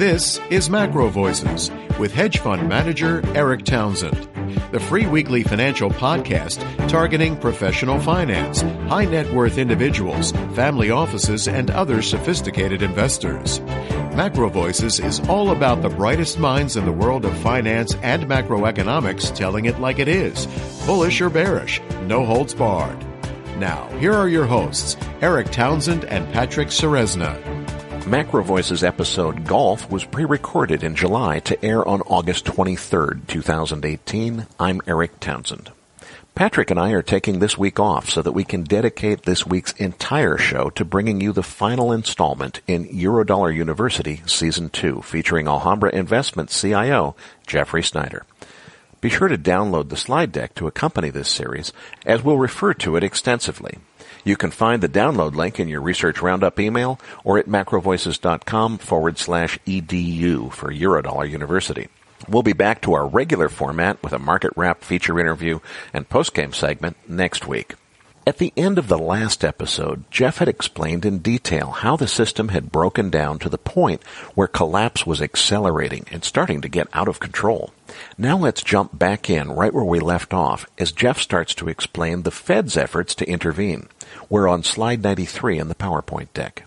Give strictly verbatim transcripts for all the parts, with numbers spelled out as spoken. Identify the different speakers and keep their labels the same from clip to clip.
Speaker 1: This is Macro Voices with hedge fund manager Eric Townsend, the free weekly financial podcast targeting professional finance, high net worth individuals, family offices, and other sophisticated investors. Macro Voices is all about the brightest minds in the world of finance and macroeconomics telling it like it is, bullish or bearish, no holds barred. Now, here are your hosts, Eric Townsend and Patrick Ceresna.
Speaker 2: Macro Voices episode Golf was pre-recorded in July to air on August twenty-third, twenty eighteen. I'm Eric Townsend. Patrick and I are taking this week off so that we can dedicate this week's entire show to bringing you the final installment in Eurodollar University Season two, featuring Alhambra Investments C I O Jeffrey Snyder. Be sure to download the slide deck to accompany this series, as we'll refer to it extensively. You can find the download link in your Research Roundup email or at macrovoices.com forward slash edu for Eurodollar University. We'll be back to our regular format with a market wrap feature interview and postgame segment next week. At the end of the last episode, Jeff had explained in detail how the system had broken down to the point where collapse was accelerating and starting to get out of control. Now let's jump back in right where we left off as Jeff starts to explain the Fed's efforts to intervene. We're on slide ninety-three in the PowerPoint deck.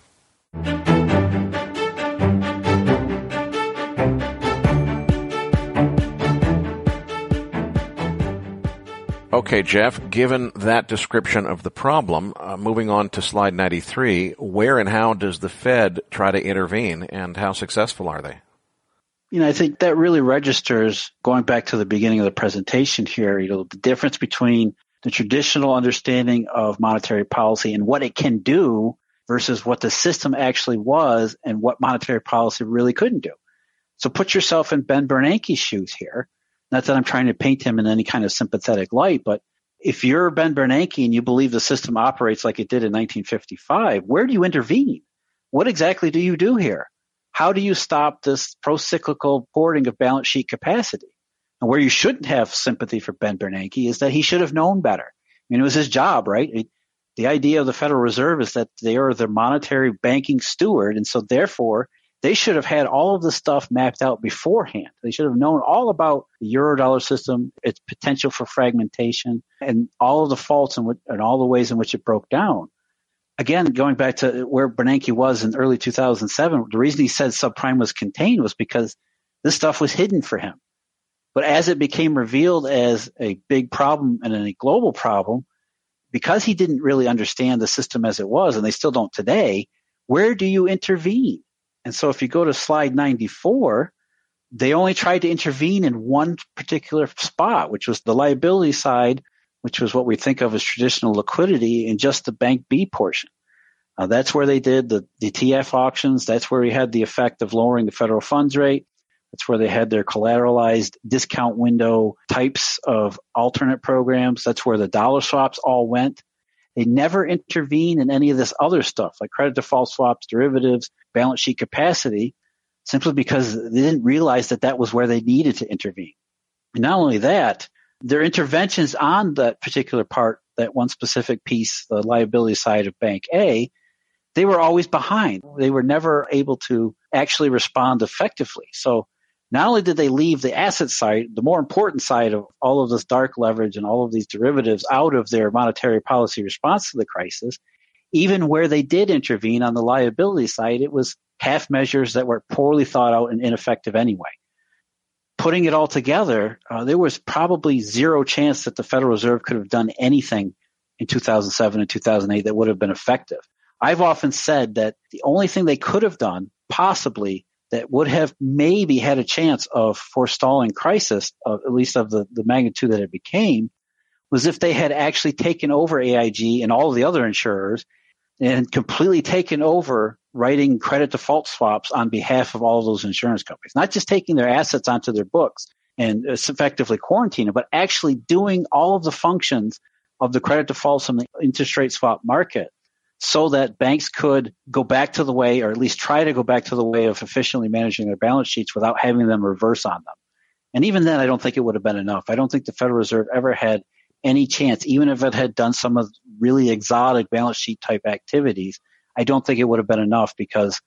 Speaker 2: Okay, Jeff, given that description of the problem, uh, moving on to slide ninety-three, where and how does the Fed try to intervene, and how successful are they?
Speaker 3: You know, I think that really registers, going back to the beginning of the presentation here, you know, the difference between the traditional understanding of monetary policy and what it can do versus what the system actually was and what monetary policy really couldn't do. So put yourself in Ben Bernanke's shoes here. Not that I'm trying to paint him in any kind of sympathetic light, but if you're Ben Bernanke and you believe the system operates like it did in nineteen fifty-five, where do you intervene? What exactly do you do here? How do you stop this pro-cyclical hoarding of balance sheet capacity? And where you shouldn't have sympathy for Ben Bernanke is that he should have known better. I mean, it was his job, right? It, the idea of the Federal Reserve is that they are the monetary banking steward, and so therefore they should have had all of the stuff mapped out beforehand. They should have known all about the Eurodollar system, its potential for fragmentation, and all of the faults and, and all the ways in which it broke down. Again, going back to where Bernanke was in early two thousand seven, the reason he said subprime was contained was because this stuff was hidden for him. But as it became revealed as a big problem and a global problem, because he didn't really understand the system as it was, and they still don't today, where do you intervene? And so if you go to slide ninety-four, they only tried to intervene in one particular spot, which was the liability side, which was what we think of as traditional liquidity, and just the Bank B portion. Uh, that's where they did the, the T F auctions. That's where we had the effect of lowering the federal funds rate. That's where they had their collateralized discount window types of alternate programs. That's where the dollar swaps all went. They never intervened in any of this other stuff like credit default swaps, derivatives, balance sheet capacity, simply because they didn't realize that that was where they needed to intervene. And not only that, their interventions on that particular part, that one specific piece, the liability side of Bank A, they were always behind. They were never able to actually respond effectively. So not only did they leave the asset side, the more important side of all of this dark leverage and all of these derivatives out of their monetary policy response to the crisis, even where they did intervene on the liability side, it was half measures that were poorly thought out and ineffective anyway. Putting it all together, uh, there was probably zero chance that the Federal Reserve could have done anything in two thousand seven and two thousand eight that would have been effective. I've often said that the only thing they could have done, possibly, that would have maybe had a chance of forestalling crisis, of, at least of the, the magnitude that it became, was if they had actually taken over A I G and all of the other insurers and completely taken over writing credit default swaps on behalf of all of those insurance companies. Not just taking their assets onto their books and effectively quarantining, but actually doing all of the functions of the credit defaults and the interest rate swap market so that banks could go back to the way, or at least try to go back to the way of efficiently managing their balance sheets without having them reverse on them. And even then, I don't think it would have been enough. I don't think the Federal Reserve ever had any chance, even if it had done some of really exotic balance sheet type activities. I don't think it would have been enough because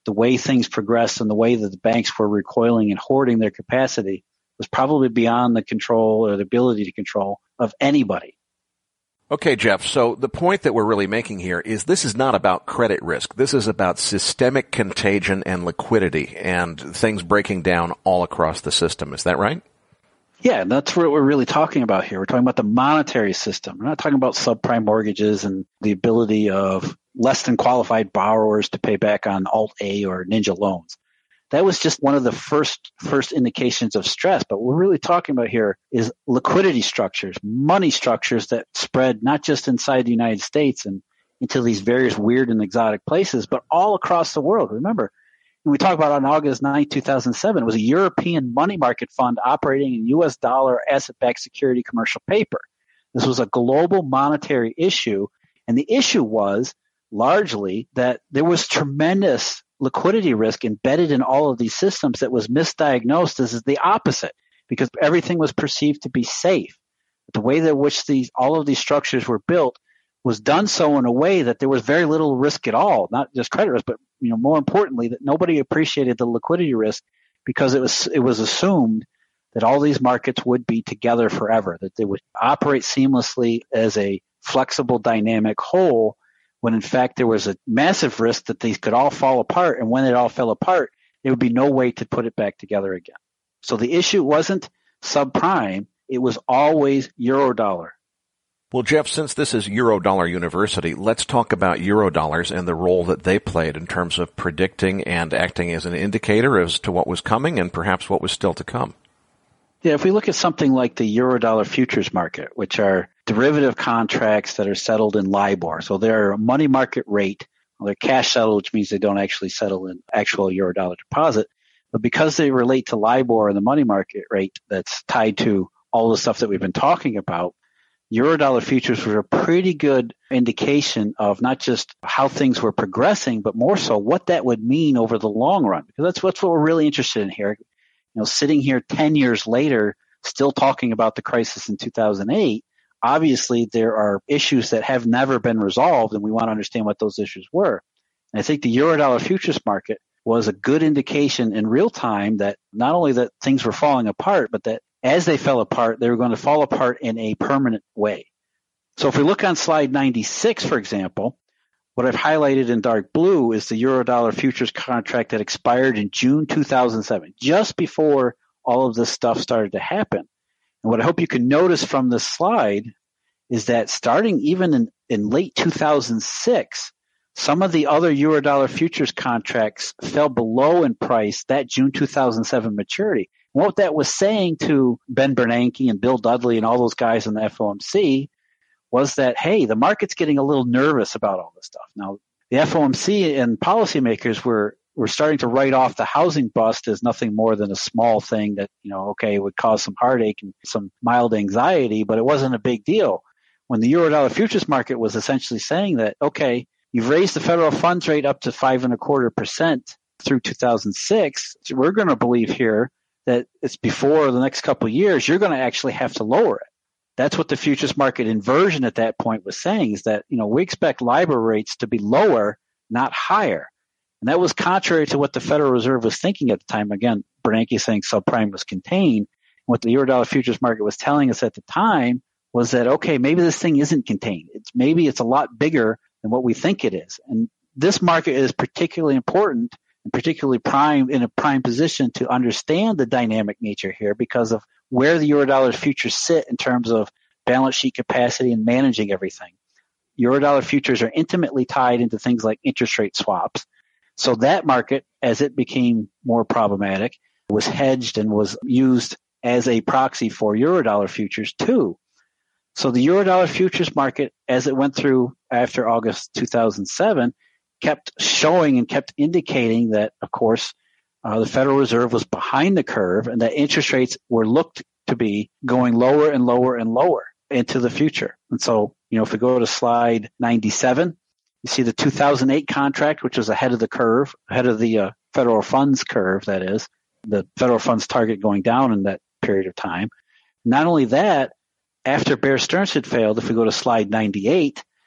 Speaker 3: the way things progressed and the way that the banks were recoiling and hoarding their capacity was probably beyond the control or the ability to control of anybody.
Speaker 2: Okay, Jeff, so the point that we're really making here is this is not about credit risk. This is about systemic contagion and liquidity and things breaking down all across the system. Is that right?
Speaker 3: Yeah, that's what we're really talking about here. We're talking about the monetary system. We're not talking about subprime mortgages and the ability of less than qualified borrowers to pay back on Alt-A or Ninja loans. That was just one of the first first indications of stress. But what we're really talking about here is liquidity structures, money structures that spread not just inside the United States and into these various weird and exotic places, but all across the world. Remember, when we talk about on August ninth, two thousand seven, it was a European money market fund operating in U S dollar asset-backed security commercial paper. This was a global monetary issue, and the issue was largely that there was tremendous liquidity risk embedded in all of these systems that was misdiagnosed as the opposite, because everything was perceived to be safe. But the way that which these all of these structures were built was done so in a way that there was very little risk at all, not just credit risk, but you know, more importantly, that nobody appreciated the liquidity risk because it was it was assumed that all these markets would be together forever, that they would operate seamlessly as a flexible, dynamic whole, when in fact there was a massive risk that these could all fall apart, and when it all fell apart, there would be no way to put it back together again. So the issue wasn't subprime, it was always Eurodollar.
Speaker 2: Well, Jeff, since this is Eurodollar University, let's talk about Eurodollars and the role that they played in terms of predicting and acting as an indicator as to what was coming and perhaps what was still to come.
Speaker 3: Yeah, if we look at something like the Eurodollar futures market, which are derivative contracts that are settled in LIBOR. So they're a money market rate. Well, they're cash settled, which means they don't actually settle in actual Eurodollar deposit. But because they relate to LIBOR and the money market rate that's tied to all the stuff that we've been talking about, Eurodollar futures were a pretty good indication of not just how things were progressing, but more so what that would mean over the long run. Because that's, that's what we're really interested in here. You know, sitting here ten years later, still talking about the crisis in two thousand eight, obviously there are issues that have never been resolved, and we want to understand what those issues were. And I think the Eurodollar futures market was a good indication in real time that not only that things were falling apart, but that as they fell apart, they were going to fall apart in a permanent way. So if we look on slide ninety-six, for example, what I've highlighted in dark blue is the Eurodollar futures contract that expired in June two thousand seven, just before all of this stuff started to happen. And what I hope you can notice from this slide is that starting even in, in late two thousand six, some of the other Eurodollar futures contracts fell below in price that June two thousand seven maturity. And what that was saying to Ben Bernanke and Bill Dudley and all those guys in the F O M C was that, hey, the market's getting a little nervous about all this stuff. Now, the F O M C and policymakers were, were starting to write off the housing bust as nothing more than a small thing that, you know, okay, it would cause some heartache and some mild anxiety, but it wasn't a big deal. When the Eurodollar futures market was essentially saying that, okay, you've raised the federal funds rate up to five and a quarter percent through two thousand six. So we're going to believe here that it's before the next couple of years, you're going to actually have to lower it. That's what the futures market inversion at that point was saying, is that, you know, we expect LIBOR rates to be lower, not higher. And that was contrary to what the Federal Reserve was thinking at the time. Again, Bernanke saying subprime was contained. What the Eurodollar futures market was telling us at the time was that, okay, maybe this thing isn't contained. It's maybe it's a lot bigger than what we think it is. And this market is particularly important and particularly prime in a prime position to understand the dynamic nature here because of where the Eurodollar futures sit in terms of balance sheet capacity and managing everything. Eurodollar futures are intimately tied into things like interest rate swaps. So that market, as it became more problematic, was hedged and was used as a proxy for Eurodollar futures too. So the Eurodollar futures market, as it went through after August two thousand seven, kept showing and kept indicating that, of course, uh, the Federal Reserve was behind the curve and that interest rates were looked to be going lower and lower and lower into the future. And so, you know, if we go to slide ninety-seven, you see the two thousand eight contract, which was ahead of the curve, ahead of the uh, federal funds curve, that is, the federal funds target going down in that period of time. Not only that, after Bear Stearns had failed, if we go to slide ninety-eight,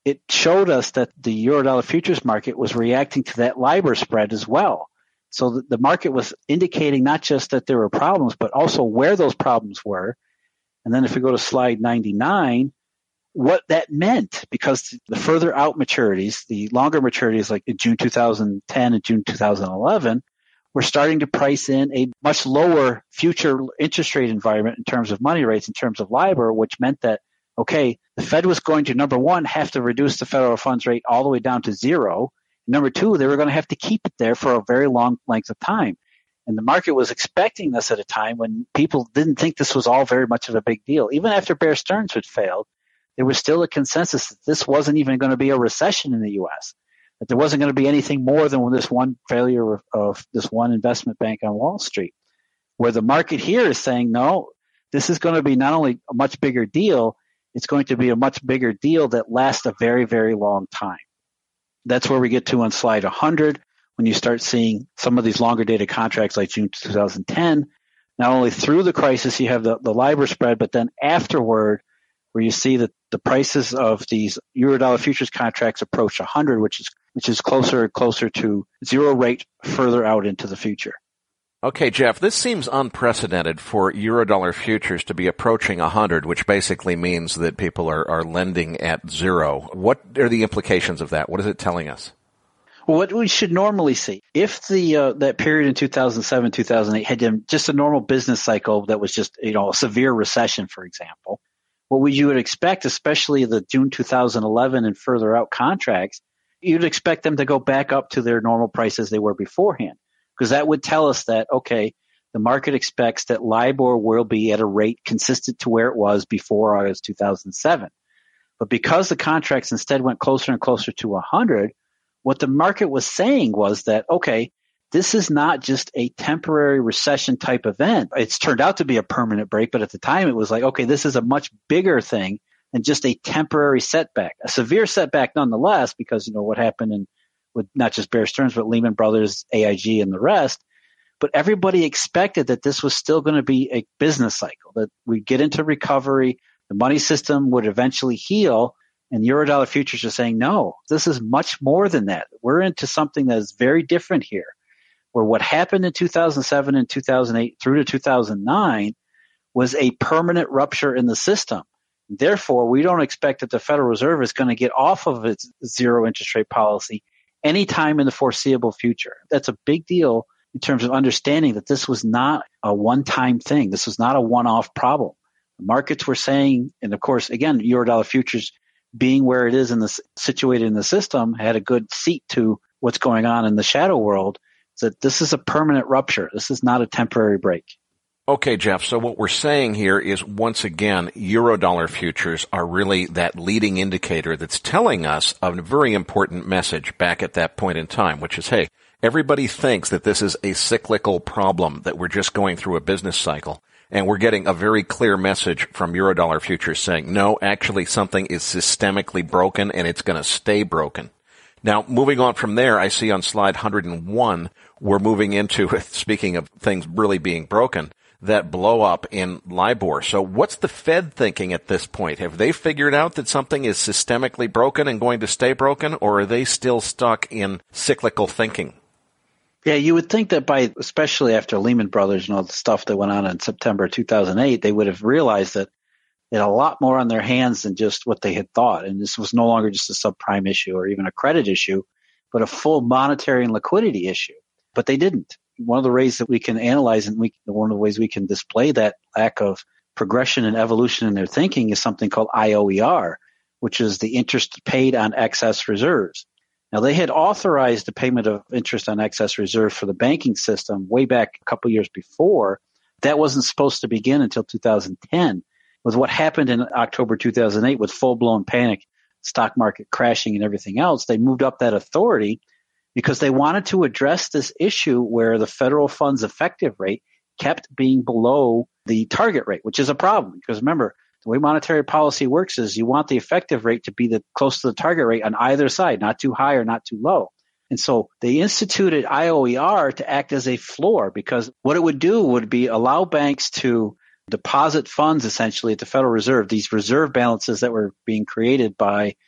Speaker 3: it showed us that the Eurodollar futures market was reacting to that LIBOR spread as well. So the, the market was indicating not just that there were problems, but also where those problems were. And then if we go to slide ninety-nine, what that meant, because the further out maturities, the longer maturities like in June two thousand ten and June two thousand eleven, we're starting to price in a much lower future interest rate environment in terms of money rates, in terms of LIBOR, which meant that, okay, the Fed was going to, number one, have to reduce the federal funds rate all the way down to zero. Number two, they were going to have to keep it there for a very long length of time. And the market was expecting this at a time when people didn't think this was all very much of a big deal. Even after Bear Stearns had failed, there was still a consensus that this wasn't even going to be a recession in the U S, that there wasn't going to be anything more than this one failure of, of this one investment bank on Wall Street. Where the market here is saying, no, this is going to be not only a much bigger deal, it's going to be a much bigger deal that lasts a very, very long time. That's where we get to on slide one hundred, when you start seeing some of these longer dated contracts like June two thousand ten. Not only through the crisis, you have the, the LIBOR spread, but then afterward, where you see that the prices of these Eurodollar futures contracts approach one hundred, which is which is closer and closer to zero rate further out into the future.
Speaker 2: Okay, Jeff, this seems unprecedented for Eurodollar futures to be approaching one hundred, which basically means that people are, are lending at zero. What are the implications of that? What is it telling us?
Speaker 3: Well, what we should normally see, if the uh, that period in two thousand seven, two thousand eight had been just a normal business cycle that was just, you know, a severe recession, for example, what would you would expect, especially the June two thousand eleven and further out contracts, you'd expect them to go back up to their normal prices they were beforehand. Because that would tell us that, okay, the market expects that LIBOR will be at a rate consistent to where it was before August two thousand seven. But because the contracts instead went closer and closer to one hundred, what the market was saying was that, okay, this is not just a temporary recession type event. It's turned out to be a permanent break, but at the time it was like, okay, this is a much bigger thing than just a temporary setback, a severe setback nonetheless, because, you know, what happened in with not just Bear Stearns, but Lehman Brothers, A I G, and the rest. But everybody expected that this was still going to be a business cycle, that we'd get into recovery, the money system would eventually heal, and Eurodollar futures are saying, no, this is much more than that. We're into something that is very different here, where what happened in two thousand seven and two thousand eight through to two thousand nine was a permanent rupture in the system. Therefore, we don't expect that the Federal Reserve is going to get off of its zero interest rate policy anytime in the foreseeable future. That's a big deal in terms of understanding that this was not a one-time thing. This was not a one-off problem. The markets were saying, and of course, again, Eurodollar futures being where it is in the situated in the system had a good seat to what's going on in the shadow world, that this is a permanent rupture. This is not a temporary break.
Speaker 2: Okay, Jeff, so what we're saying here is, once again, Eurodollar futures are really that leading indicator that's telling us a very important message back at that point in time, which is, hey, everybody thinks that this is a cyclical problem, that we're just going through a business cycle, and we're getting a very clear message from Eurodollar futures saying, no, actually something is systemically broken and it's going to stay broken. Now, moving on from there, I see on slide one hundred one, we're moving into, speaking of things really being broken, that blow up in LIBOR. So what's the Fed thinking at this point? Have they figured out that something is systemically broken and going to stay broken, or are they still stuck in cyclical thinking?
Speaker 3: Yeah, you would think that by, especially after Lehman Brothers and all the stuff that went on in September two thousand eight, they would have realized that they had a lot more on their hands than just what they had thought. And this was no longer just a subprime issue or even a credit issue, but a full monetary and liquidity issue. But they didn't. One of the ways that we can analyze and we, one of the ways we can display that lack of progression and evolution in their thinking is something called I O E R, which is the interest paid on excess reserves. Now, they had authorized the payment of interest on excess reserves for the banking system way back a couple years before. That wasn't supposed to begin until two thousand ten. With what happened in October two thousand eight with full-blown panic, stock market crashing and everything else, they moved up that authority because they wanted to address this issue where the federal funds effective rate kept being below the target rate, which is a problem. Because remember, the way monetary policy works is you want the effective rate to be the close to the target rate on either side, not too high or not too low. And so they instituted I O E R to act as a floor, because what it would do would be allow banks to deposit funds essentially at the Federal Reserve, these reserve balances that were being created by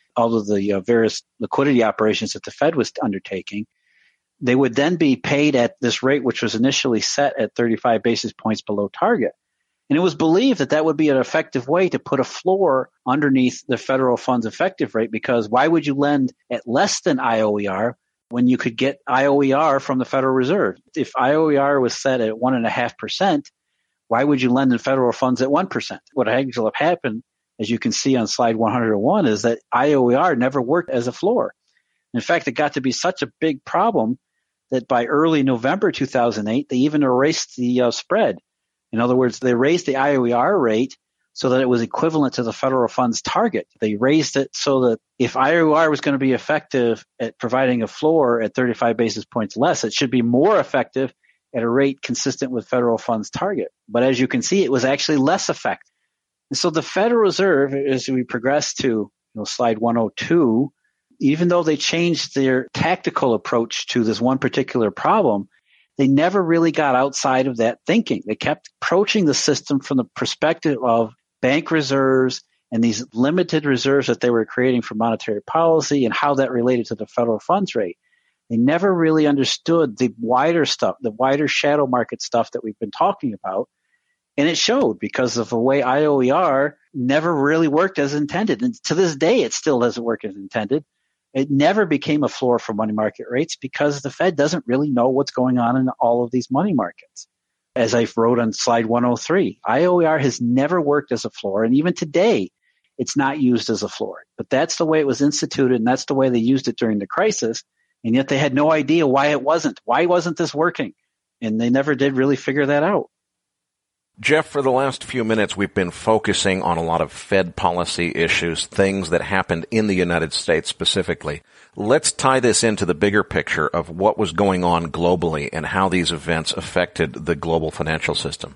Speaker 3: all of the uh, various liquidity operations that the Fed was undertaking, they would then be paid at this rate, which was initially set at thirty-five basis points below target. And it was believed that that would be an effective way to put a floor underneath the federal funds effective rate, because why would you lend at less than I O E R when you could get I O E R from the Federal Reserve? If I O E R was set at one point five percent, why would you lend in federal funds at one percent? What actually happened, as you can see on slide one hundred one, is that I O E R never worked as a floor. In fact, it got to be such a big problem that by early November two thousand eight, they even erased the uh, spread. In other words, they raised the I O E R rate so that it was equivalent to the federal funds target. They raised it so that if I O E R was going to be effective at providing a floor at thirty-five basis points less, it should be more effective at a rate consistent with federal funds target. But as you can see, it was actually less effective. And so the Federal Reserve, as we progress to you know, slide one oh two, even though they changed their tactical approach to this one particular problem, they never really got outside of that thinking. They kept approaching the system from the perspective of bank reserves and these limited reserves that they were creating for monetary policy and how that related to the federal funds rate. They never really understood the wider stuff, the wider shadow market stuff that we've been talking about. And it showed because of the way I O E R never really worked as intended. And to this day, it still doesn't work as intended. It never became a floor for money market rates because the Fed doesn't really know what's going on in all of these money markets. As I wrote on slide one oh three, I O E R has never worked as a floor, and even today, it's not used as a floor. But that's the way it was instituted, and that's the way they used it during the crisis, and yet they had no idea why it wasn't. Why wasn't this working? And they never did really figure that out.
Speaker 2: Jeff, for the last few minutes, we've been focusing on a lot of Fed policy issues, things that happened in the United States specifically. Let's tie this into the bigger picture of what was going on globally and how these events affected the global financial system.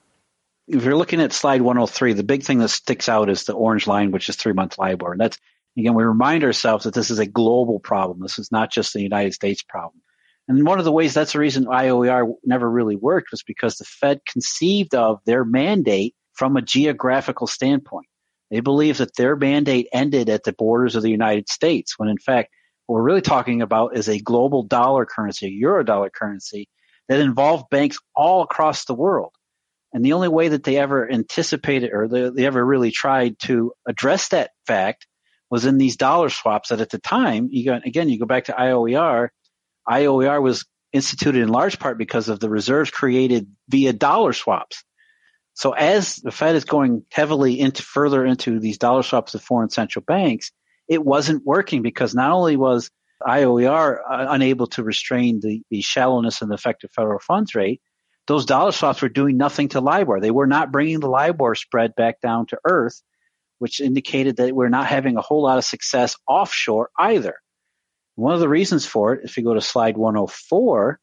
Speaker 3: If you're looking at slide one oh three, the big thing that sticks out is the orange line, which is three-month LIBOR. And that's, again, we remind ourselves that this is a global problem. This is not just a United States problem. And one of the ways that's the reason I O E R never really worked was because the Fed conceived of their mandate from a geographical standpoint. They believed that their mandate ended at the borders of the United States, when in fact, what we're really talking about is a global dollar currency, a euro dollar currency that involved banks all across the world. And the only way that they ever anticipated or they, they ever really tried to address that fact was in these dollar swaps that at the time, you go, again, you go back to I O E R, I O E R was instituted in large part because of the reserves created via dollar swaps. So as the Fed is going heavily into further into these dollar swaps of foreign central banks, it wasn't working because not only was I O E R uh, unable to restrain the, the shallowness and the effective federal funds rate, those dollar swaps were doing nothing to LIBOR. They were not bringing the LIBOR spread back down to earth, which indicated that we're not having a whole lot of success offshore either. One of the reasons for it, if you go to slide one oh four,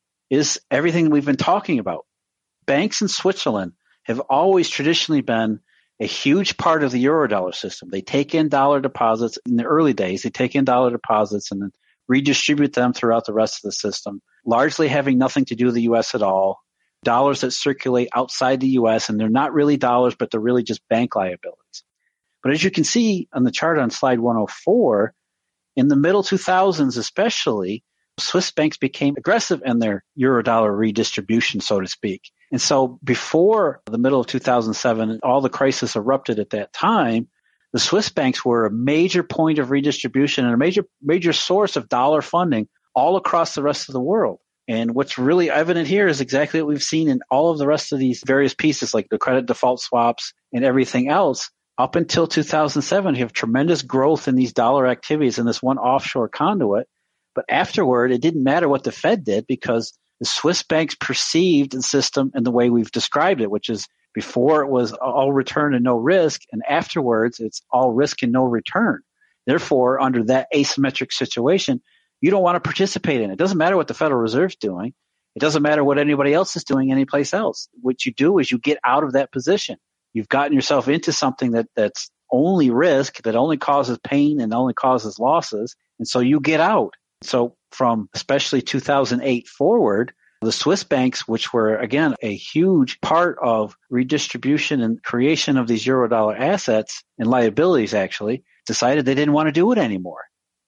Speaker 3: is everything we've been talking about. Banks in Switzerland have always traditionally been a huge part of the Eurodollar system. They take in dollar deposits in the early days. They take in dollar deposits and then redistribute them throughout the rest of the system, largely having nothing to do with the U S at all. Dollars that circulate outside the U S, and they're not really dollars, but they're really just bank liabilities. But as you can see on the chart on slide one oh four, in the middle two thousands especially, Swiss banks became aggressive in their Eurodollar redistribution, so to speak. And so before the middle of two thousand seven, all the crisis erupted at that time, the Swiss banks were a major point of redistribution and a major major source of dollar funding all across the rest of the world. And what's really evident here is exactly what we've seen in all of the rest of these various pieces, like the credit default swaps and everything else. Up until two thousand seven, you have tremendous growth in these dollar activities in this one offshore conduit. But afterward, it didn't matter what the Fed did because the Swiss banks perceived the system in the way we've described it, which is before it was all return and no risk, and afterwards it's all risk and no return. Therefore, under that asymmetric situation, you don't want to participate in it. It doesn't matter what the Federal Reserve's doing. It doesn't matter what anybody else is doing anyplace else. What you do is you get out of that position. You've gotten yourself into something that, that's only risk, that only causes pain and only causes losses, and so you get out. So from especially two thousand eight forward, The Swiss banks, which were, again, a huge part of redistribution and creation of these Eurodollar assets and liabilities, actually, decided they didn't want to do it anymore.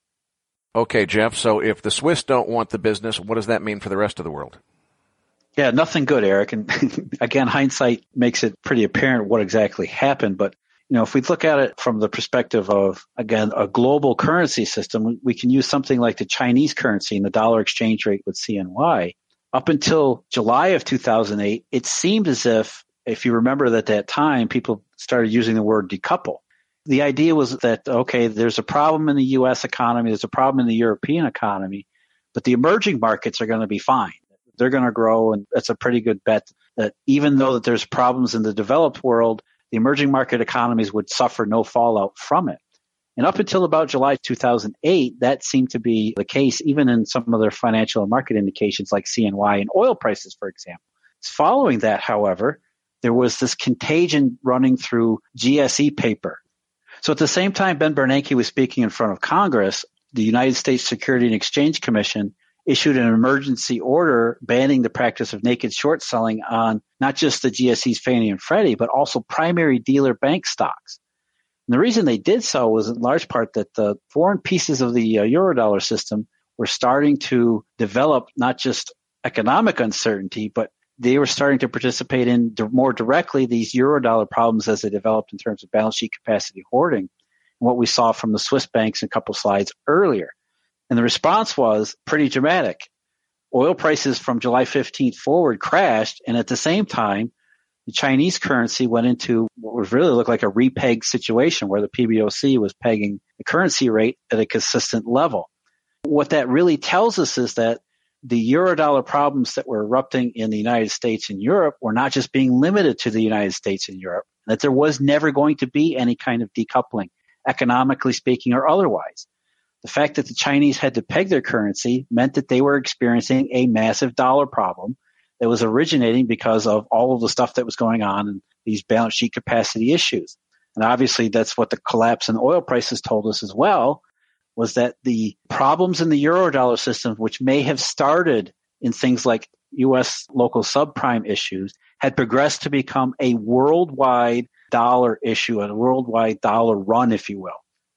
Speaker 2: Okay, Jeff, so if the Swiss don't want the business, what does that mean for the rest of the world?
Speaker 3: Yeah, nothing good, Eric. And again, hindsight makes it pretty apparent what exactly happened. But, you know, if we look at it from the perspective of, again, a global currency system, we can use something like the Chinese currency and the dollar exchange rate with C N Y. Up until July of two thousand eight, it seemed as if, if you remember that at that time, people started using the word decouple. The idea was that, okay, there's a problem in the U S economy, there's a problem in the European economy, but the emerging markets are going to be fine. They're going to grow, and that's a pretty good bet that even though that there's problems in the developed world, the emerging market economies would suffer no fallout from it. And up until about July two thousand eight, that seemed to be the case, even in some of their financial and market indications like C N Y and oil prices, for example. Following that, however, there was this contagion running through G S E paper. So at the same time Ben Bernanke was speaking in front of Congress, the United States Securities and Exchange Commission issued an emergency order banning the practice of naked short selling on not just the G S Es Fannie and Freddie, but also primary dealer bank stocks. And the reason they did so was in large part that the foreign pieces of the uh, Eurodollar system were starting to develop not just economic uncertainty, but they were starting to participate in more directly these Eurodollar problems as they developed in terms of balance sheet capacity hoarding, and what we saw from the Swiss banks in a couple slides earlier. And the response was pretty dramatic. Oil prices from July fifteenth forward crashed, and at the same time, the Chinese currency went into what would really look like a repeg situation where the P B O C was pegging the currency rate at a consistent level. What that really tells us is that the Eurodollar problems that were erupting in the United States and Europe were not just being limited to the United States and Europe, and that there was never going to be any kind of decoupling, economically speaking or otherwise. The fact that the Chinese had to peg their currency meant that they were experiencing a massive dollar problem that was originating because of all of the stuff that was going on and these balance sheet capacity issues. And obviously that's what the collapse in oil prices told us as well, was that the problems in the Eurodollar system, which may have started in things like U S local subprime issues, had progressed to become a worldwide dollar issue, a worldwide dollar run, if you will.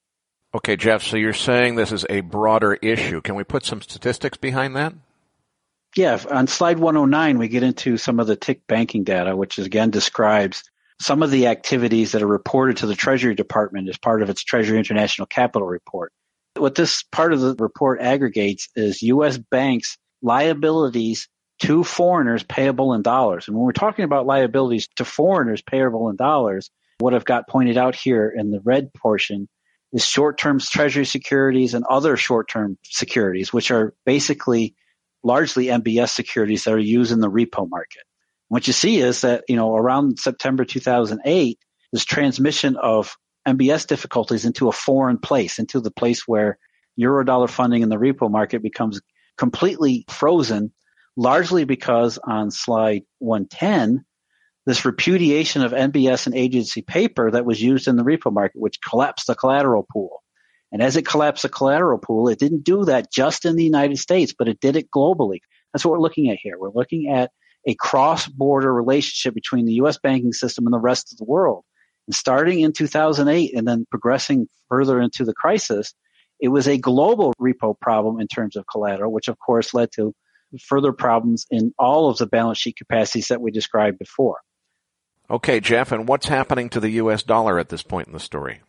Speaker 2: Okay, Jeff, so you're saying this is a broader issue. Can we put some statistics behind that?
Speaker 3: Yeah, on slide one oh nine, we get into some of the tick banking data, which again describes some of the activities that are reported to the Treasury Department as part of its Treasury International Capital Report. What this part of the report aggregates is U S banks' liabilities to foreigners payable in dollars. And when we're talking about liabilities to foreigners payable in dollars, what I've got pointed out here in the red portion is short-term Treasury securities and other short-term securities, which are basically largely M B S securities that are used in the repo market. What you see is that, you know, around September two thousand eight, this transmission of M B S difficulties into a foreign place, into the place where Eurodollar funding in the repo market becomes completely frozen, largely because on slide one ten, this repudiation of M B S and agency paper that was used in the repo market, which collapsed the collateral pool. And as it collapsed the collateral pool, it didn't do that just in the United States, but it did it globally. That's what we're looking at here. We're looking at a cross-border relationship between the U S banking system and the rest of the world. And starting in two thousand eight and then progressing further into the crisis, it was a global repo problem in terms of collateral, which of course led to further problems in all of the balance sheet capacities that we described before.
Speaker 2: Okay, Jeff, and what's happening to the U S dollar at this point in the story?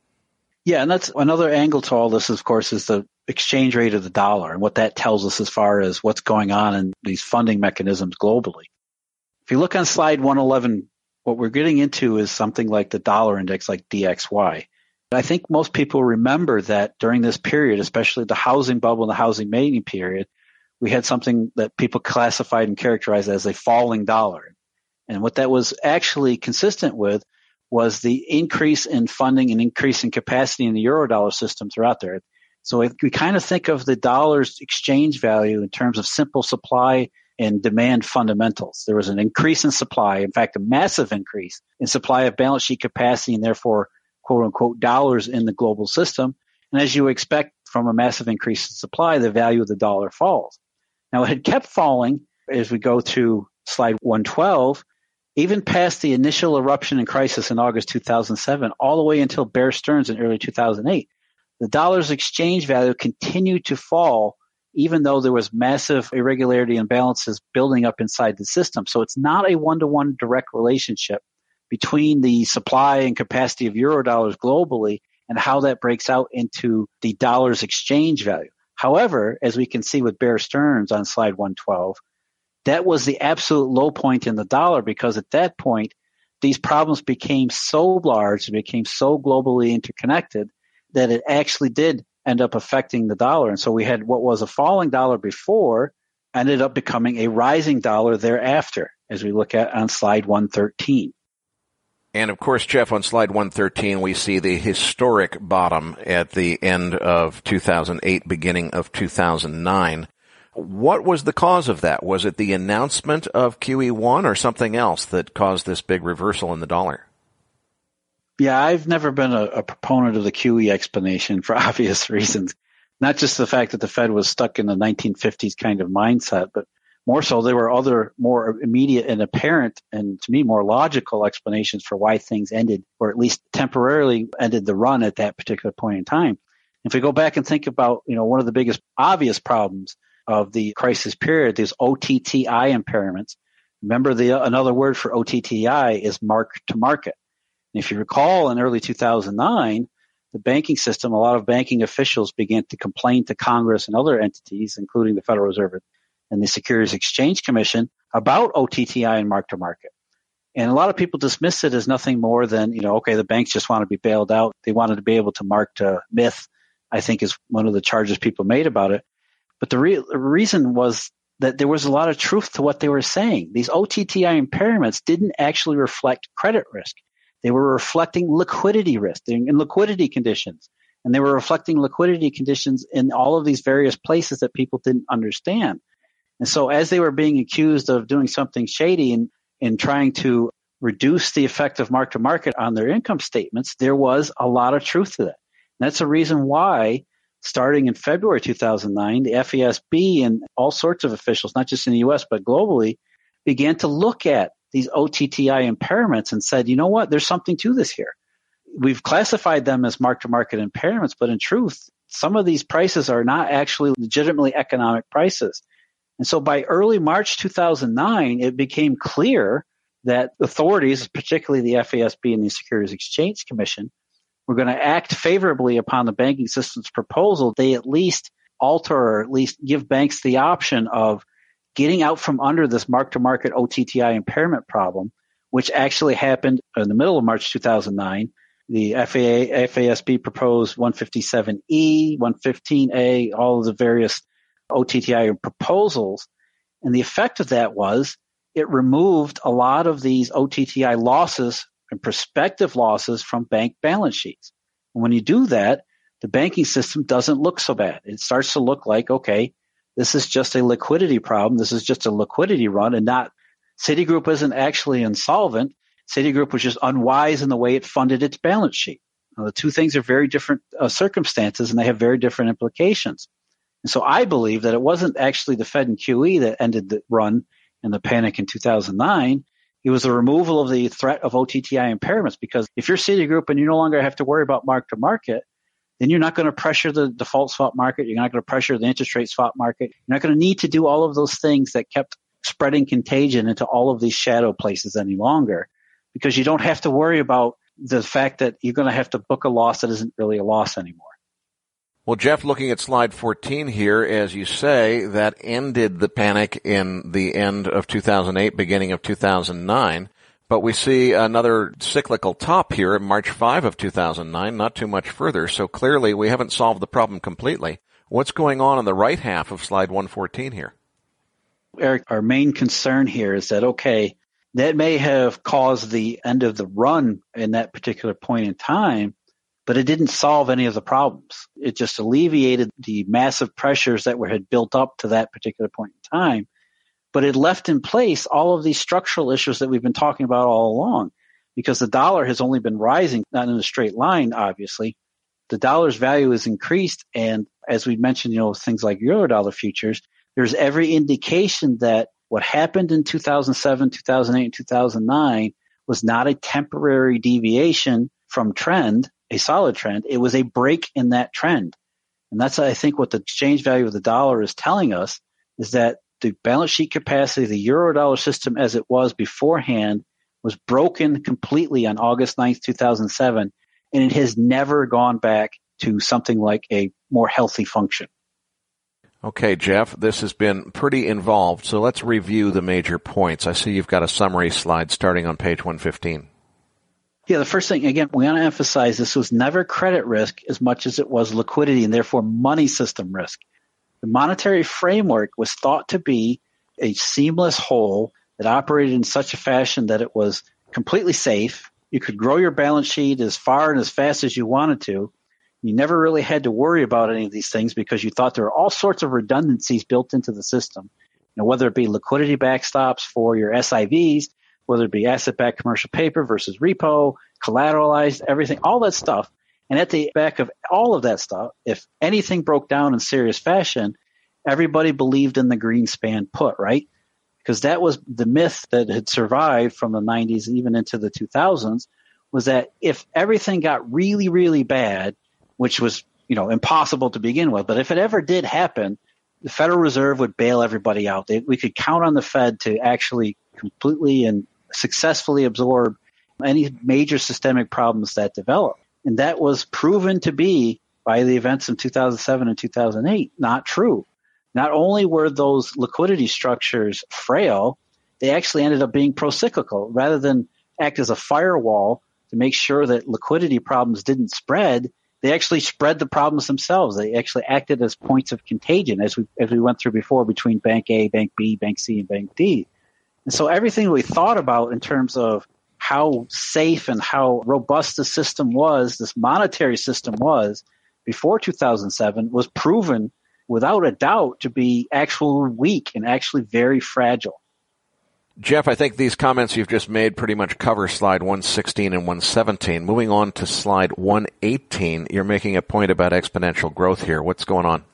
Speaker 3: Yeah, and that's another angle to all this, of course, is the exchange rate of the dollar and what that tells us as far as what's going on in these funding mechanisms globally. If you look on slide one eleven, what we're getting into is something like the dollar index, like D X Y. I think most people remember that during this period, especially the housing bubble and the housing mating period, we had something that people classified and characterized as a falling dollar. And what that was actually consistent with was the increase in funding and increase in capacity in the Eurodollar system throughout there. So if we kind of think of the dollar's exchange value in terms of simple supply and demand fundamentals. There was an increase in supply, in fact, a massive increase in supply of balance sheet capacity and therefore, quote unquote, dollars in the global system. And as you expect from a massive increase in supply, the value of the dollar falls. Now, it had kept falling as we go to slide one twelve, even past the initial eruption and crisis in August two thousand seven, all the way until Bear Stearns in early two thousand eight, the dollar's exchange value continued to fall, even though there was massive irregularity and imbalances building up inside the system. So it's not a one-to-one direct relationship between the supply and capacity of eurodollars globally and how that breaks out into the dollar's exchange value. However, as we can see with Bear Stearns on slide one twelve, that was the absolute low point in the dollar, because at that point, these problems became so large, they became so globally interconnected that it actually did end up affecting the dollar. And so we had what was a falling dollar before ended up becoming a rising dollar thereafter, as we look at on slide one thirteen.
Speaker 2: And of course, Jeff, on slide one thirteen, we see the historic bottom at the end of two thousand eight, beginning of two thousand nine. What was the cause of that? Was it the announcement of Q E one or something else that caused this big reversal in the dollar?
Speaker 3: Yeah, I've never been a, a proponent of the Q E explanation for obvious reasons. Not just the fact that the Fed was stuck in the nineteen fifties kind of mindset, but more so there were other more immediate and apparent and to me more logical explanations for why things ended, or at least temporarily ended the run at that particular point in time. If we go back and think about, you know, one of the biggest obvious problems of the crisis period, these O T T I impairments. Remember, the another word for O T T I is mark to market. And if you recall, in early two thousand nine, the banking system, a lot of banking officials began to complain to Congress and other entities, including the Federal Reserve and the Securities Exchange Commission, about O T T I and mark to market. And a lot of people dismiss it as nothing more than, you know, okay, the banks just want to be bailed out. They wanted to be able to mark to myth, I think is one of the charges people made about it. But the, re- the reason was that there was a lot of truth to what they were saying. These O T T I impairments didn't actually reflect credit risk. They were reflecting liquidity risk and liquidity conditions. And they were reflecting liquidity conditions in all of these various places that people didn't understand. And so as they were being accused of doing something shady and, and trying to reduce the effect of mark to market on their income statements, there was a lot of truth to that. And that's the reason why, starting in February two thousand nine, the F A S B and all sorts of officials, not just in the U S, but globally, began to look at these O T T I impairments and said, you know what, there's something to this here. We've classified them as mark-to-market impairments, but in truth, some of these prices are not actually legitimately economic prices. And so by early March two thousand nine, it became clear that authorities, particularly the F A S B and the Securities Exchange Commission, were going to act favorably upon the banking system's proposal. They at least alter or at least give banks the option of getting out from under this mark-to-market O T T I impairment problem, which actually happened in the middle of March two thousand nine. The F A A, F A S B proposed one fifty-seven E, one fifteen A, all of the various O T T I proposals. And the effect of that was it removed a lot of these O T T I losses and prospective losses from bank balance sheets. And when you do that, the banking system doesn't look so bad. It starts to look like, okay, this is just a liquidity problem. This is just a liquidity run, and not Citigroup isn't actually insolvent. Citigroup was just unwise in the way it funded its balance sheet. Now, the two things are very different uh, circumstances, and they have very different implications. And so I believe that it wasn't actually the Fed and Q E that ended the run and the panic in two thousand nine. It was the removal of the threat of O T T I impairments, because if you're Citigroup and you no longer have to worry about mark-to-market, then you're not going to pressure the default swap market. You're not going to pressure the interest rate swap market. You're not going to need to do all of those things that kept spreading contagion into all of these shadow places any longer, because you don't have to worry about the fact that you're going to have to book a loss that isn't really a loss anymore.
Speaker 2: Well, Jeff, looking at slide fourteen here, as you say, that ended the panic in the end of two thousand eight, beginning of two thousand nine. But we see another cyclical top here in March fifth of two thousand nine, not too much further. So clearly we haven't solved the problem completely. What's going on in the right half of slide one fourteen here?
Speaker 3: Eric, our main concern here is that, okay, that may have caused the end of the run in that particular point in time, but it didn't solve any of the problems. It just alleviated the massive pressures that were had built up to that particular point in time. But it left in place all of these structural issues that we've been talking about all along, because the dollar has only been rising, not in a straight line, obviously. The dollar's value is increased. And as we mentioned, you know, things like Eurodollar futures, there's every indication that what happened in two thousand seven, two thousand eight, and two thousand nine was not a temporary deviation from trend, a solid trend. It was a break in that trend. And that's, I think, what the exchange value of the dollar is telling us, is that the balance sheet capacity, the euro-dollar system as it was beforehand, was broken completely on August ninth, two thousand seven, and it has never gone back to something like a more healthy function.
Speaker 2: Okay, Jeff, this has been pretty involved, so let's review the major points. I see you've got a summary slide starting on page one fifteen.
Speaker 3: Yeah, the first thing, again, we want to emphasize this was never credit risk as much as it was liquidity and therefore money system risk. The monetary framework was thought to be a seamless whole that operated in such a fashion that it was completely safe. You could grow your balance sheet as far and as fast as you wanted to. You never really had to worry about any of these things because you thought there were all sorts of redundancies built into the system. You know, whether it be liquidity backstops for your S I Vs, whether it be asset-backed commercial paper versus repo, collateralized, everything, all that stuff. And at the back of all of that stuff, if anything broke down in serious fashion, everybody believed in the Greenspan put, right? Because that was the myth that had survived from the nineties even into the two thousands, was that if everything got really, really bad, which was, you know, impossible to begin with, but if it ever did happen, the Federal Reserve would bail everybody out. They, we could count on the Fed to actually completely and successfully absorb any major systemic problems that develop. And that was proven to be, by the events in two thousand seven and two thousand eight, not true. Not only were those liquidity structures frail, they actually ended up being procyclical. Rather than act as a firewall to make sure that liquidity problems didn't spread, they actually spread the problems themselves. They actually acted as points of contagion, as we as we went through before, between Bank A, Bank B, Bank C, and Bank D. And so everything we thought about in terms of how safe and how robust the system was, this monetary system was, before two thousand seven, was proven without a doubt to be actually weak and actually very fragile.
Speaker 2: Jeff, I think these comments you've just made pretty much cover slide one sixteen and one seventeen. Moving on to slide one eighteen, you're making a point about exponential growth here. What's going on?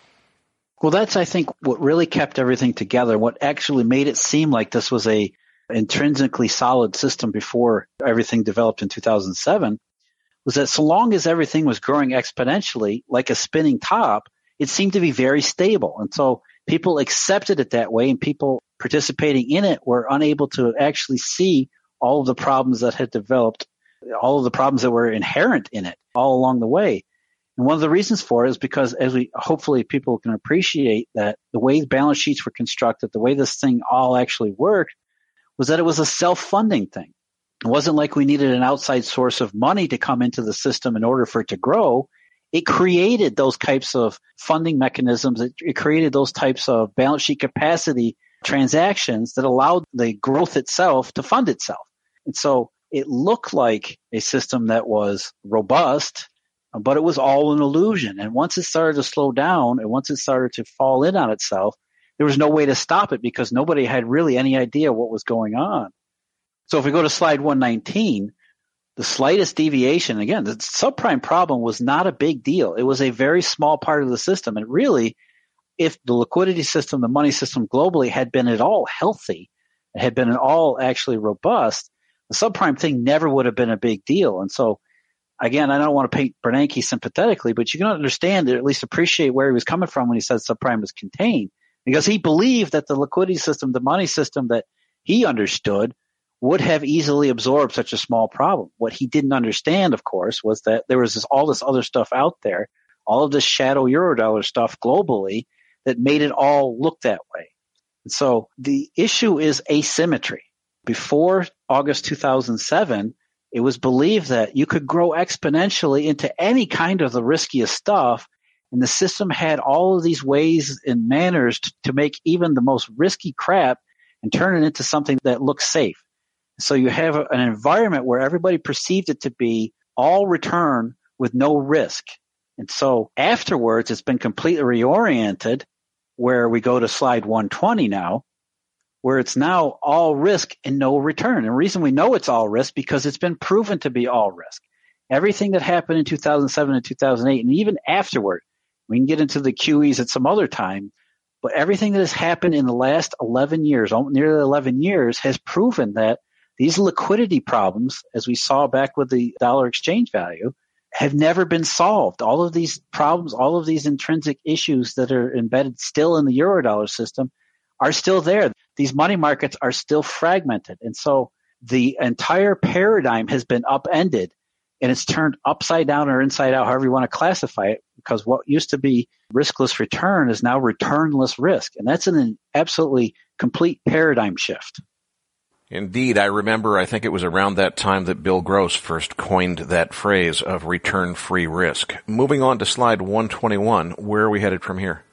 Speaker 3: Well, that's, I think, what really kept everything together. What actually made it seem like this was a intrinsically solid system before everything developed in two thousand seven was that so long as everything was growing exponentially, like a spinning top, it seemed to be very stable. And so people accepted it that way, and people participating in it were unable to actually see all of the problems that had developed, all of the problems that were inherent in it all along the way. And one of the reasons for it is because, as we hopefully people can appreciate, that the way balance sheets were constructed, the way this thing all actually worked, was that it was a self-funding thing. It wasn't like we needed an outside source of money to come into the system in order for it to grow. It created those types of funding mechanisms. It, it created those types of balance sheet capacity transactions that allowed the growth itself to fund itself. And so it looked like a system that was robust, but it was all an illusion. And once it started to slow down, and once it started to fall in on itself, there was no way to stop it because nobody had really any idea what was going on. So if we go to slide one nineteen, the slightest deviation, again, the subprime problem was not a big deal. It was a very small part of the system. And really, if the liquidity system, the money system globally had been at all healthy, it had been at all actually robust, the subprime thing never would have been a big deal. And so, again, I don't want to paint Bernanke sympathetically, but you can understand or at least appreciate where he was coming from when he said subprime was contained. Because he believed that the liquidity system, the money system that he understood, would have easily absorbed such a small problem. What he didn't understand, of course, was that there was this, all this other stuff out there, all of this shadow Eurodollar stuff globally that made it all look that way. And so the issue is asymmetry. Before August two thousand seven, it was believed that you could grow exponentially into any kind of the riskiest stuff, and the system had all of these ways and manners to, to make even the most risky crap and turn it into something that looks safe. So you have a, an environment where everybody perceived it to be all return with no risk. And so afterwards, it's been completely reoriented, where we go to slide one twenty now, where it's now all risk and no return. And the reason we know it's all risk because it's been proven to be all risk. Everything that happened in two thousand seven and two thousand eight, and even afterward, we can get into the Q Es at some other time, But everything that has happened in the last eleven years, nearly eleven years, has proven that these liquidity problems, as we saw back with the dollar exchange value, have never been solved. All of these problems, all of these intrinsic issues that are embedded still in the Eurodollar system are still there. These money markets are still fragmented. And so the entire paradigm has been upended, and it's turned upside down or inside out, however you want to classify it, because what used to be riskless return is now returnless risk. And that's an absolutely complete paradigm shift.
Speaker 2: Indeed. I remember, I think it was around that time that Bill Gross first coined that phrase of return-free risk. Moving on to slide one twenty-one, where are we headed from here?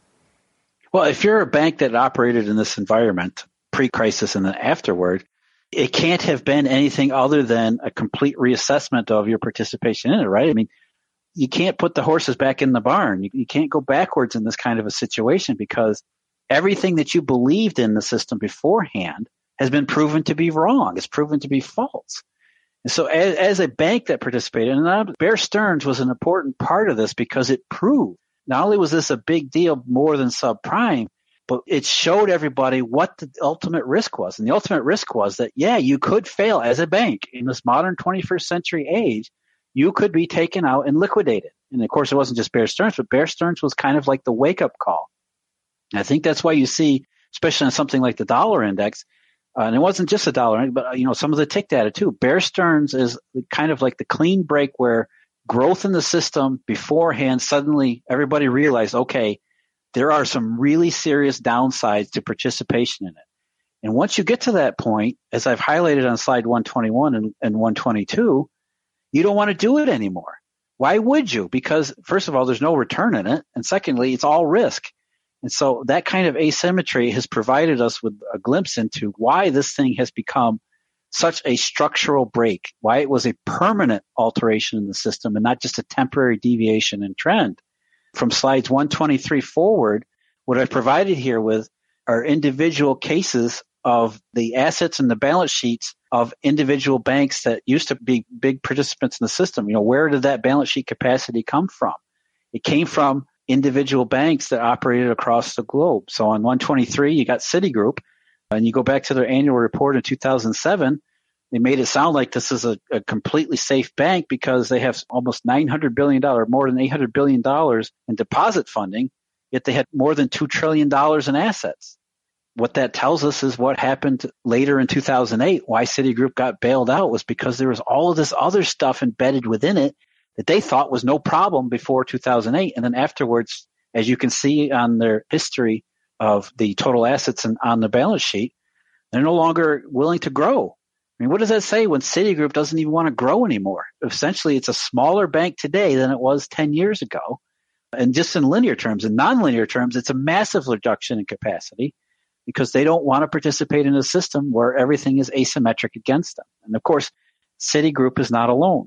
Speaker 3: Well, if you're a bank that operated in this environment, pre-crisis and then afterward, it can't have been anything other than a complete reassessment of your participation in it, right? I mean, you can't put the horses back in the barn. You, you can't go backwards in this kind of a situation, because everything that you believed in the system beforehand has been proven to be wrong. It's proven to be false. And so as, as a bank that participated, and Bear Stearns was an important part of this, because it proved not only was this a big deal more than subprime, but it showed everybody what the ultimate risk was. And the ultimate risk was that, yeah, you could fail as a bank in this modern twenty-first century age. You could be taken out and liquidated. And of course, it wasn't just Bear Stearns, but Bear Stearns was kind of like the wake-up call. And I think that's why you see, especially on something like the dollar index, Uh, and it wasn't just a dollar, but you know, some of the tick data too. Bear Stearns is kind of like the clean break where growth in the system beforehand, suddenly everybody realized, okay, there are some really serious downsides to participation in it. And once you get to that point, as I've highlighted on slide one twenty-one and, and one twenty-two, you don't want to do it anymore. Why would you? Because first of all, there's no return in it. And secondly, it's all risk. And so that kind of asymmetry has provided us with a glimpse into why this thing has become such a structural break, why it was a permanent alteration in the system and not just a temporary deviation in trend. From slides one twenty-three forward, what I've provided here with are individual cases of the assets and the balance sheets of individual banks that used to be big participants in the system. You know, where did that balance sheet capacity come from? It came from individual banks that operated across the globe. So on one twenty-three, you got Citigroup, and you go back to their annual report in two thousand seven, they made it sound like this is a, a completely safe bank because they have almost nine hundred billion dollars, more than eight hundred billion dollars in deposit funding, yet they had more than two trillion dollars in assets. What that tells us is what happened later in two thousand eight, why Citigroup got bailed out was because there was all of this other stuff embedded within it that they thought was no problem before two thousand eight. And then afterwards, as you can see on their history of the total assets and on the balance sheet, they're no longer willing to grow. I mean, what does that say when Citigroup doesn't even want to grow anymore? Essentially, it's a smaller bank today than it was ten years ago. And just in linear terms, in nonlinear terms, it's a massive reduction in capacity because they don't want to participate in a system where everything is asymmetric against them. And of course, Citigroup is not alone.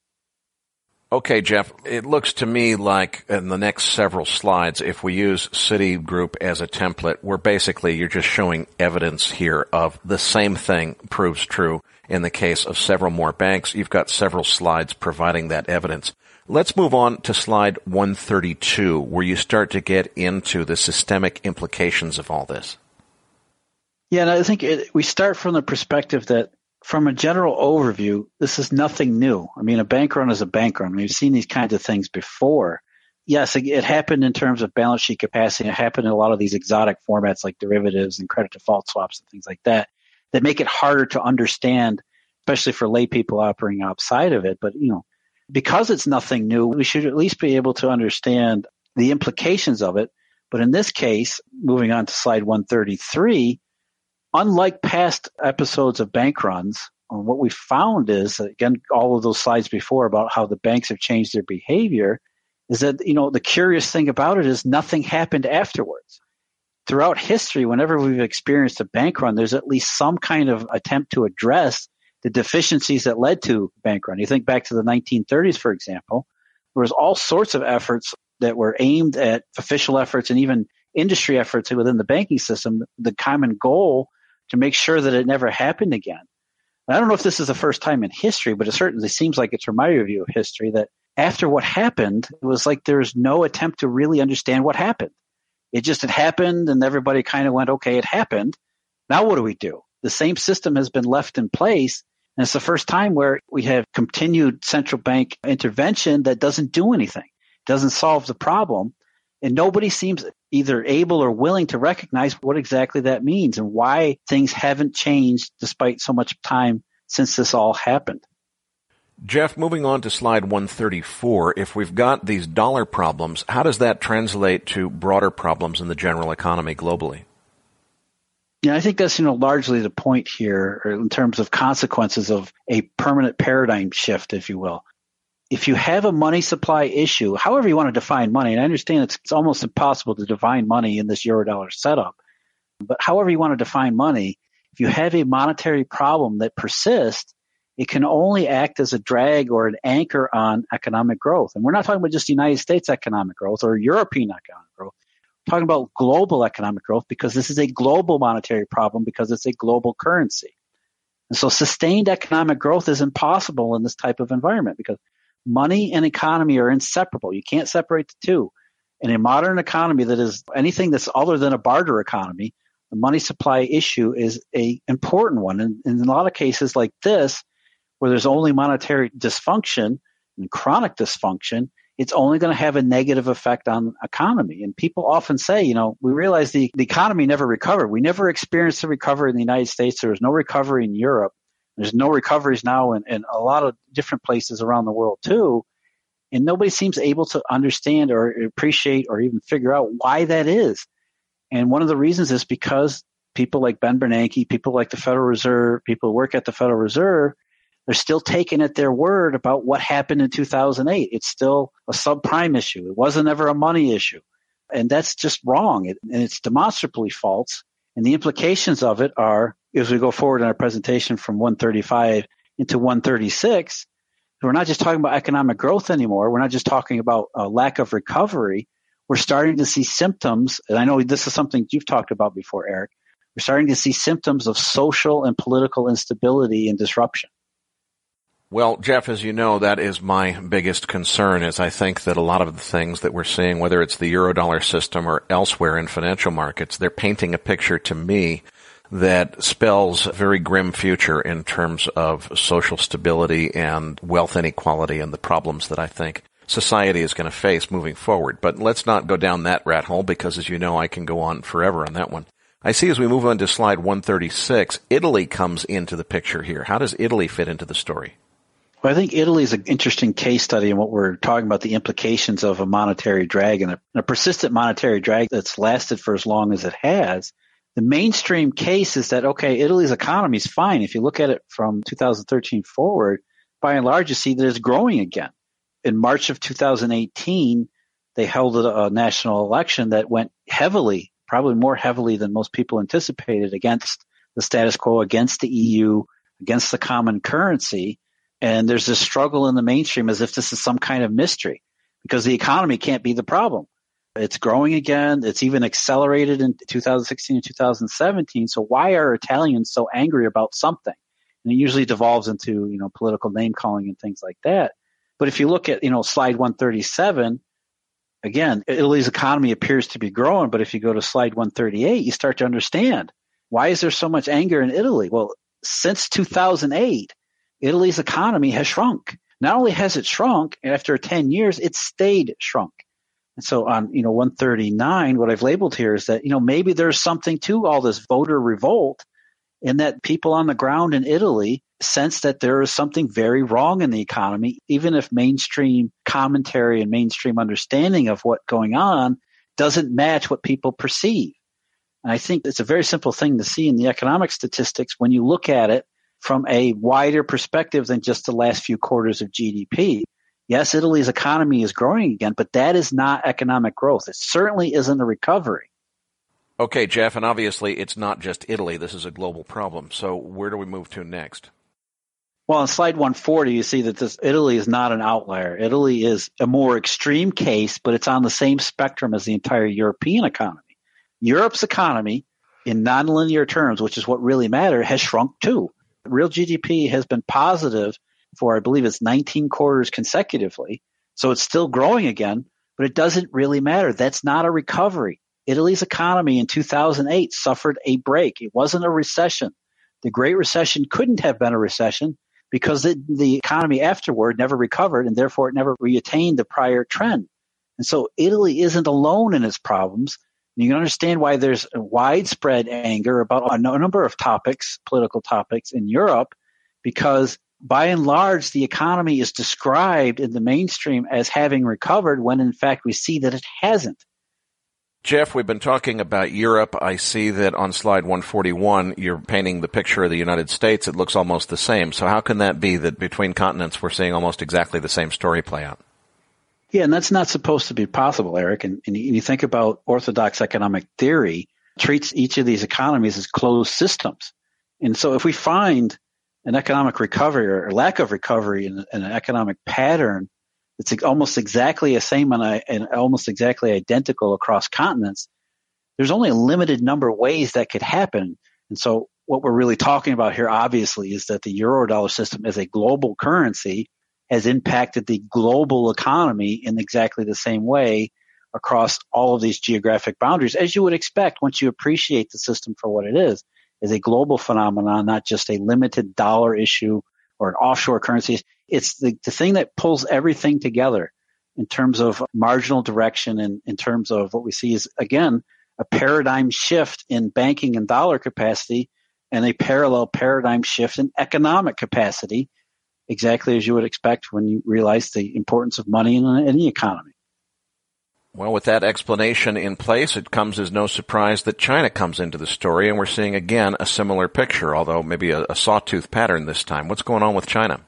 Speaker 2: Okay, Jeff, it looks to me like in the next several slides, if we use Citigroup as a template, we're basically, you're just showing evidence here of the same thing proves true in the case of several more banks. You've got several slides providing that evidence. Let's move on to slide one thirty-two, where you start to get into the systemic implications of all this.
Speaker 3: Yeah, and I think it, we start from the perspective that from a general overview, this is nothing new. I mean, a bank run is a bank run. We've seen these kinds of things before. Yes, it, it happened in terms of balance sheet capacity. It happened in a lot of these exotic formats like derivatives and credit default swaps and things like that, that make it harder to understand, especially for lay people operating outside of it. But, you know, because it's nothing new, we should at least be able to understand the implications of it. But in this case, moving on to slide one thirty-three, unlike past episodes of bank runs, what we found is, again, all of those slides before about how the banks have changed their behavior, is that, you know, the curious thing about it is nothing happened afterwards. Throughout history, whenever we've experienced a bank run, there's at least some kind of attempt to address the deficiencies that led to bank run. You think back to the nineteen thirties, for example, there was all sorts of efforts that were aimed at official efforts and even industry efforts within the banking system, the common goal to make sure that it never happened again. And I don't know if this is the first time in history, but it certainly seems like it's from my review of history that after what happened, it was like there was no attempt to really understand what happened. It just had happened and everybody kind of went, okay, it happened. Now what do we do? The same system has been left in place. And it's the first time where we have continued central bank intervention that doesn't do anything, doesn't solve the problem. And nobody seems either able or willing to recognize what exactly that means and why things haven't changed despite so much time since this all happened.
Speaker 2: Jeff, moving on to slide one thirty-four, if we've got these dollar problems, how does that translate to broader problems in the general economy globally?
Speaker 3: Yeah, I think that's, you know, largely the point here in terms of consequences of a permanent paradigm shift, if you will. If you have a money supply issue, however you want to define money, and I understand it's, it's almost impossible to define money in this Eurodollar setup, but however you want to define money, if you have a monetary problem that persists, it can only act as a drag or an anchor on economic growth. And we're not talking about just United States economic growth or European economic growth. We're talking about global economic growth because this is a global monetary problem because it's a global currency. And so sustained economic growth is impossible in this type of environment because money and economy are inseparable. You can't separate the two. In a modern economy that is anything that's other than a barter economy, the money supply issue is a important one. And, and in a lot of cases like this, where there's only monetary dysfunction and chronic dysfunction, it's only going to have a negative effect on the economy. And people often say, you know, we realize the, the economy never recovered. We never experienced a recovery in the United States. There was no recovery in Europe. There's no recoveries now in, in a lot of different places around the world too. And nobody seems able to understand or appreciate or even figure out why that is. And one of the reasons is because people like Ben Bernanke, people like the Federal Reserve, people who work at the Federal Reserve, they're still taking at their word about what happened in two thousand eight. It's still a subprime issue. It wasn't ever a money issue. And that's just wrong. It, and it's demonstrably false. And the implications of it are, as we go forward in our presentation from one thirty-five into one thirty-six, we're not just talking about economic growth anymore. We're not just talking about a lack of recovery. We're starting to see symptoms, and I know this is something you've talked about before, Eric. We're starting to see symptoms of social and political instability and disruption.
Speaker 2: Well, Jeff, as you know, that is my biggest concern is I think that a lot of the things that we're seeing, whether it's the Eurodollar system or elsewhere in financial markets, they're painting a picture to me that spells a very grim future in terms of social stability and wealth inequality and the problems that I think society is going to face moving forward. But let's not go down that rat hole because, as you know, I can go on forever on that one. I see as we move on to slide one thirty-six, Italy comes into the picture here. How does Italy fit into the story?
Speaker 3: Well, I think Italy is an interesting case study in what we're talking about, the implications of a monetary drag and a, and a persistent monetary drag that's lasted for as long as it has. The mainstream case is that, okay, Italy's economy is fine. If you look at it from two thousand thirteen forward, by and large, you see that it's growing again. In March of two thousand eighteen, they held a, a national election that went heavily, probably more heavily than most people anticipated, against the status quo, against the E U, against the common currency. And there's this struggle in the mainstream as if this is some kind of mystery because the economy can't be the problem. It's growing again. It's even accelerated in two thousand sixteen and two thousand seventeen. So why are Italians so angry about something? And it usually devolves into, you know, political name calling and things like that. But if you look at, you know, slide one thirty-seven, again, Italy's economy appears to be growing. But if you go to slide one thirty-eight, you start to understand why is there so much anger in Italy? Well, since two thousand eight, Italy's economy has shrunk. Not only has it shrunk, after ten years, it's stayed shrunk. And so on, you know, one thirty-nine, what I've labeled here is that, you know, maybe there's something to all this voter revolt in that people on the ground in Italy sense that there is something very wrong in the economy, even if mainstream commentary and mainstream understanding of what's going on doesn't match what people perceive. And I think it's a very simple thing to see in the economic statistics when you look at it from a wider perspective than just the last few quarters of G D P. Yes, Italy's economy is growing again, but that is not economic growth. It certainly isn't a recovery.
Speaker 2: Okay, Jeff, and obviously it's not just Italy. This is a global problem. So where do we move to next?
Speaker 3: Well, on slide one forty, you see that this Italy is not an outlier. Italy is a more extreme case, but it's on the same spectrum as the entire European economy. Europe's economy, in nonlinear terms, which is what really matters, has shrunk too. Real G D P has been positive for, I believe it's nineteen quarters consecutively. So it's still growing again, but it doesn't really matter. That's not a recovery. Italy's economy in two thousand eight suffered a break. It wasn't a recession. The Great Recession couldn't have been a recession because it, the economy afterward never recovered, and therefore it never reattained the prior trend. And so Italy isn't alone in its problems. And you can understand why there's a widespread anger about a number of topics, political topics in Europe, because by and large, the economy is described in the mainstream as having recovered when in fact we see that it hasn't.
Speaker 2: Jeff, we've been talking about Europe. I see that on slide one forty-one, you're painting the picture of the United States. It looks almost the same. So how can that be that between continents we're seeing almost exactly the same story play out?
Speaker 3: Yeah, and that's not supposed to be possible, Eric. And, and you think about orthodox economic theory, treats each of these economies as closed systems. And so if we find an economic recovery or lack of recovery in, in an economic pattern it's almost exactly the same and, and almost exactly identical across continents, there's only a limited number of ways that could happen. And so what we're really talking about here, obviously, is that the Eurodollar system as a global currency has impacted the global economy in exactly the same way across all of these geographic boundaries, as you would expect once you appreciate the system for what it is, as a global phenomenon, not just a limited dollar issue or an offshore currency. It's the, the thing that pulls everything together in terms of marginal direction and in terms of what we see is, again, a paradigm shift in banking and dollar capacity and a parallel paradigm shift in economic capacity, exactly as you would expect when you realize the importance of money in any economy.
Speaker 2: Well, with that explanation in place, it comes as no surprise that China comes into the story, and we're seeing, again, a similar picture, although maybe a, a sawtooth pattern this time. What's going on with China?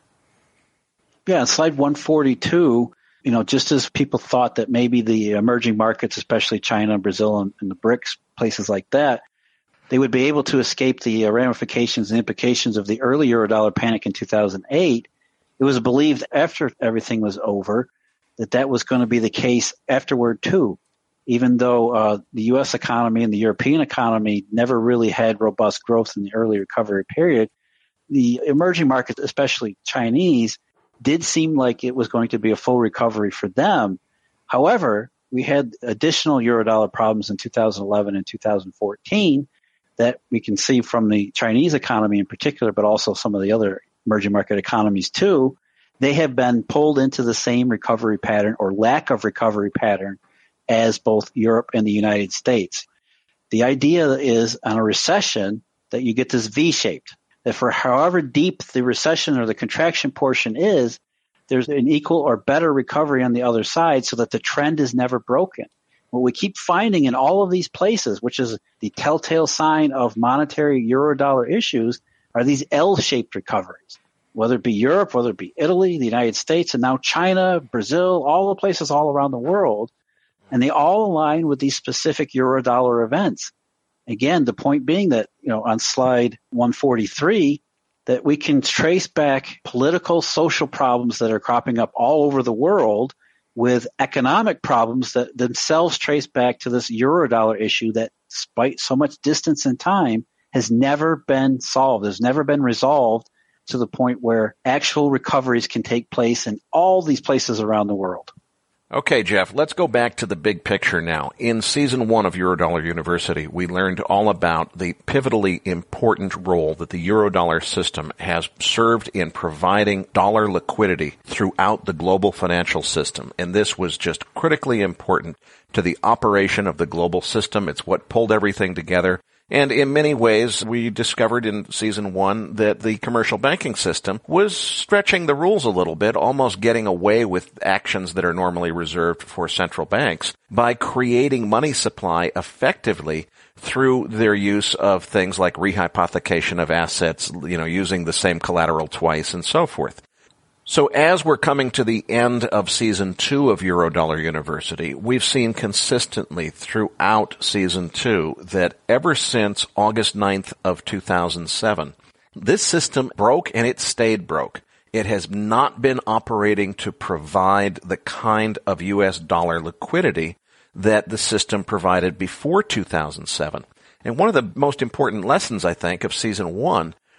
Speaker 3: Yeah, slide one forty-two, you know, just as people thought that maybe the emerging markets, especially China, Brazil, and, and the BRICS, places like that, they would be able to escape the ramifications and implications of the early Eurodollar panic in two thousand eight. It was believed after everything was over that that was going to be the case afterward too, even though uh, the U S economy and the European economy never really had robust growth in the early recovery period. The emerging markets, especially Chinese, did seem like it was going to be a full recovery for them. However, we had additional Eurodollar problems in two thousand eleven and two thousand fourteen that we can see from the Chinese economy in particular, but also some of the other emerging market economies too. They have been pulled into the same recovery pattern or lack of recovery pattern as both Europe and the United States. The idea is on a recession that you get this V-shaped, that for however deep the recession or the contraction portion is, there's an equal or better recovery on the other side so that the trend is never broken. What we keep finding in all of these places, which is the telltale sign of monetary Eurodollar issues, are these L-shaped recoveries. Whether it be Europe, whether it be Italy, the United States, and now China, Brazil, all the places all around the world, and they all align with these specific Eurodollar events. Again, the point being that, you know, on slide one forty-three, that we can trace back political, social problems that are cropping up all over the world with economic problems that themselves trace back to this Eurodollar issue that, despite so much distance in time, has never been solved, has never been resolved to the point where actual recoveries can take place in all these places around the world.
Speaker 2: Okay, Jeff, let's go back to the big picture now. In season one of Eurodollar University, we learned all about the pivotally important role that the Eurodollar system has served in providing dollar liquidity throughout the global financial system. And this was just critically important to the operation of the global system. It's what pulled everything together. And in many ways, we discovered in season one that the commercial banking system was stretching the rules a little bit, almost getting away with actions that are normally reserved for central banks by creating money supply effectively through their use of things like rehypothecation of assets, you know, using the same collateral twice and so forth. So as we're coming to the end of season two of Eurodollar University, we've seen consistently throughout season two that ever since August ninth of two thousand seven, this system broke and it stayed broke. It has not been operating to provide the kind of U S dollar liquidity that the system provided before two thousand seven. And one of the most important lessons, I think, of season one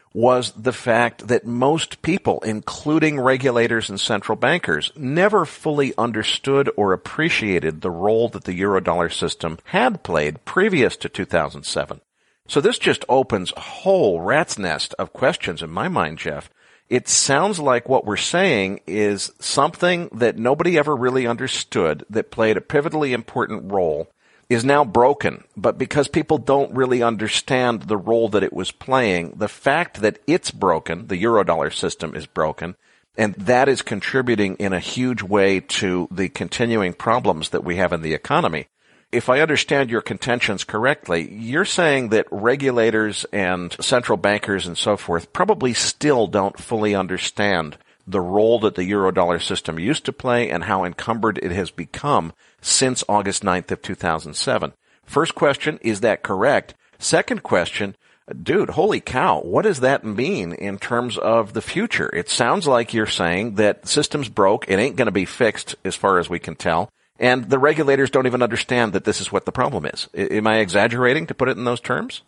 Speaker 2: was the fact that most people, including regulators and central bankers, never fully understood or appreciated the role that the Eurodollar system had played previous to two thousand seven. So this just opens a whole rat's nest of questions in my mind, Jeff. It sounds like what we're saying is something that nobody ever really understood that played a pivotally important role is now broken, but because people don't really understand the role that it was playing, the fact that it's broken, the Eurodollar system is broken, and that is contributing in a huge way to the continuing problems that we have in the economy. If I understand your contentions correctly, you're saying that regulators and central bankers and so forth probably still don't fully understand the role that the Eurodollar system used to play and how encumbered it has become since August ninth of two thousand seven. First question, is that correct? Second question, dude, holy cow, what does that mean in terms of the future? It sounds like you're saying that system's broke, it ain't going to be fixed as far as we can tell, and the regulators don't even understand that this is what the problem is. I- am I exaggerating to put it in those terms?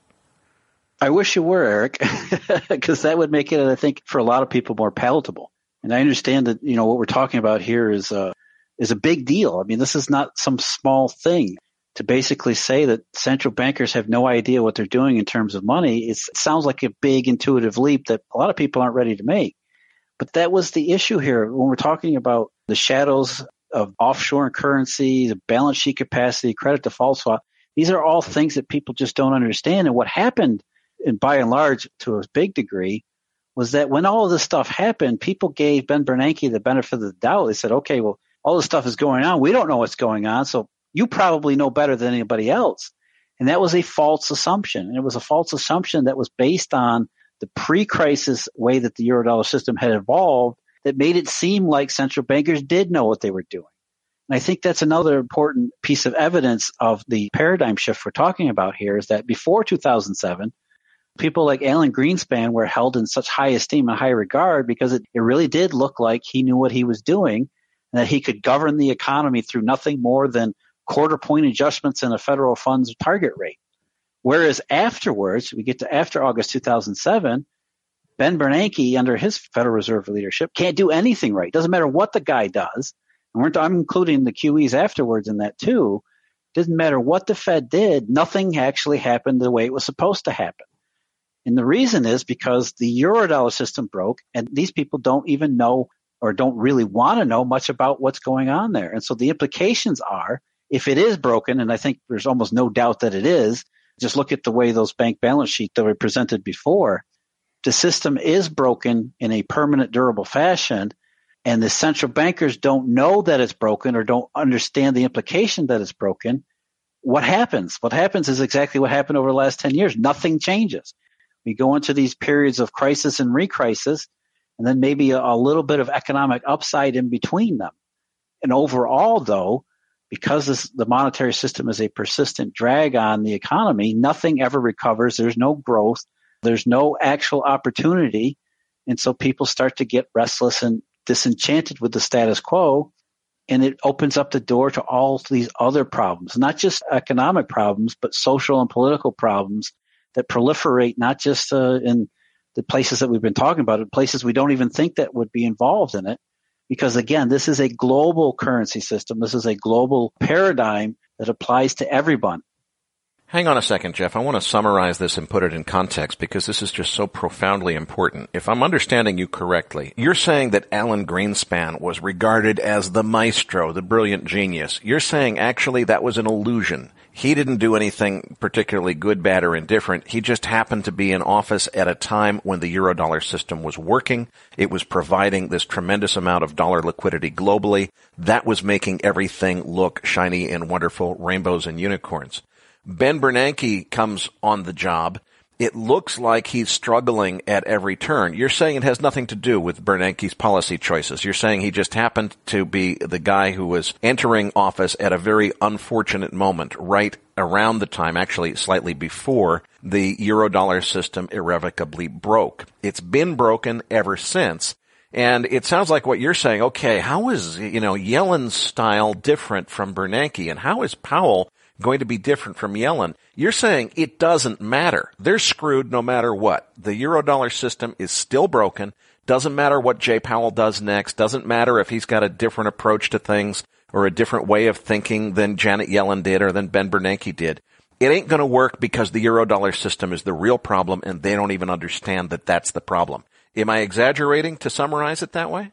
Speaker 3: I wish you were, Eric, because that would make it, I think, for a lot of people more palatable. And I understand that, you know, what we're talking about here is a, is a big deal. I mean, this is not some small thing. To basically say that central bankers have no idea what they're doing in terms of money, it's, it sounds like a big intuitive leap that a lot of people aren't ready to make. But that was the issue here when we're talking about the shadows of offshore currency, the balance sheet capacity, credit default swap. These are all things that people just don't understand. And what happened, and by and large, to a big degree, was that when all of this stuff happened, people gave Ben Bernanke the benefit of the doubt. They said, okay, well, all this stuff is going on. We don't know what's going on, so you probably know better than anybody else. And that was a false assumption. And it was a false assumption that was based on the pre-crisis way that the Eurodollar system had evolved that made it seem like central bankers did know what they were doing. And I think that's another important piece of evidence of the paradigm shift we're talking about here is that before two thousand seven, people like Alan Greenspan were held in such high esteem and high regard because it, it really did look like he knew what he was doing and that he could govern the economy through nothing more than quarter point adjustments in a federal funds target rate. Whereas afterwards, we get to after August two thousand seven, Ben Bernanke, under his Federal Reserve leadership, can't do anything right. Doesn't matter what the guy does. And we're, I'm including the Q Es afterwards in that too. Doesn't matter what the Fed did, nothing actually happened the way it was supposed to happen. And the reason is because the Eurodollar system broke, and these people don't even know or don't really want to know much about what's going on there. And so the implications are, if it is broken, and I think there's almost no doubt that it is, just look at the way those bank balance sheets that were presented before, the system is broken in a permanent, durable fashion, and the central bankers don't know that it's broken or don't understand the implication that it's broken. What happens? What happens is exactly what happened over the last ten years. Nothing changes. We go into these periods of crisis and recrisis, and then maybe a, a little bit of economic upside in between them. And overall, though, because this, the monetary system is a persistent drag on the economy, nothing ever recovers. There's no growth. There's no actual opportunity. And so people start to get restless and disenchanted with the status quo. And it opens up the door to all these other problems, not just economic problems, but social and political problems that proliferate not just uh, in the places that we've been talking about, but places we don't even think that would be involved in it. Because again, this is a global currency system. This is a global paradigm that applies to everyone.
Speaker 2: Hang on a second, Jeff. I want to summarize this and put it in context because this is just so profoundly important. If I'm understanding you correctly, you're saying that Alan Greenspan was regarded as the maestro, the brilliant genius. You're saying actually that was an illusion. He didn't do anything particularly good, bad, or indifferent. He just happened to be in office at a time when the Eurodollar system was working. It was providing this tremendous amount of dollar liquidity globally. That was making everything look shiny and wonderful, rainbows and unicorns. Ben Bernanke comes on the job. It looks like he's struggling at every turn. You're saying it has nothing to do with Bernanke's policy choices. You're saying he just happened to be the guy who was entering office at a very unfortunate moment, right around the time, actually slightly before, the Eurodollar system irrevocably broke. It's been broken ever since. And it sounds like what you're saying, okay, how is, you know, Yellen's style different from Bernanke, and how is Powell going to be different from Yellen. You're saying it doesn't matter. They're screwed no matter what. The Eurodollar system is still broken. Doesn't matter what Jay Powell does next. Doesn't matter if he's got a different approach to things or a different way of thinking than Janet Yellen did or than Ben Bernanke did. It ain't going to work because the Eurodollar system is the real problem, and they don't even understand that that's the problem. Am I exaggerating to summarize it that way?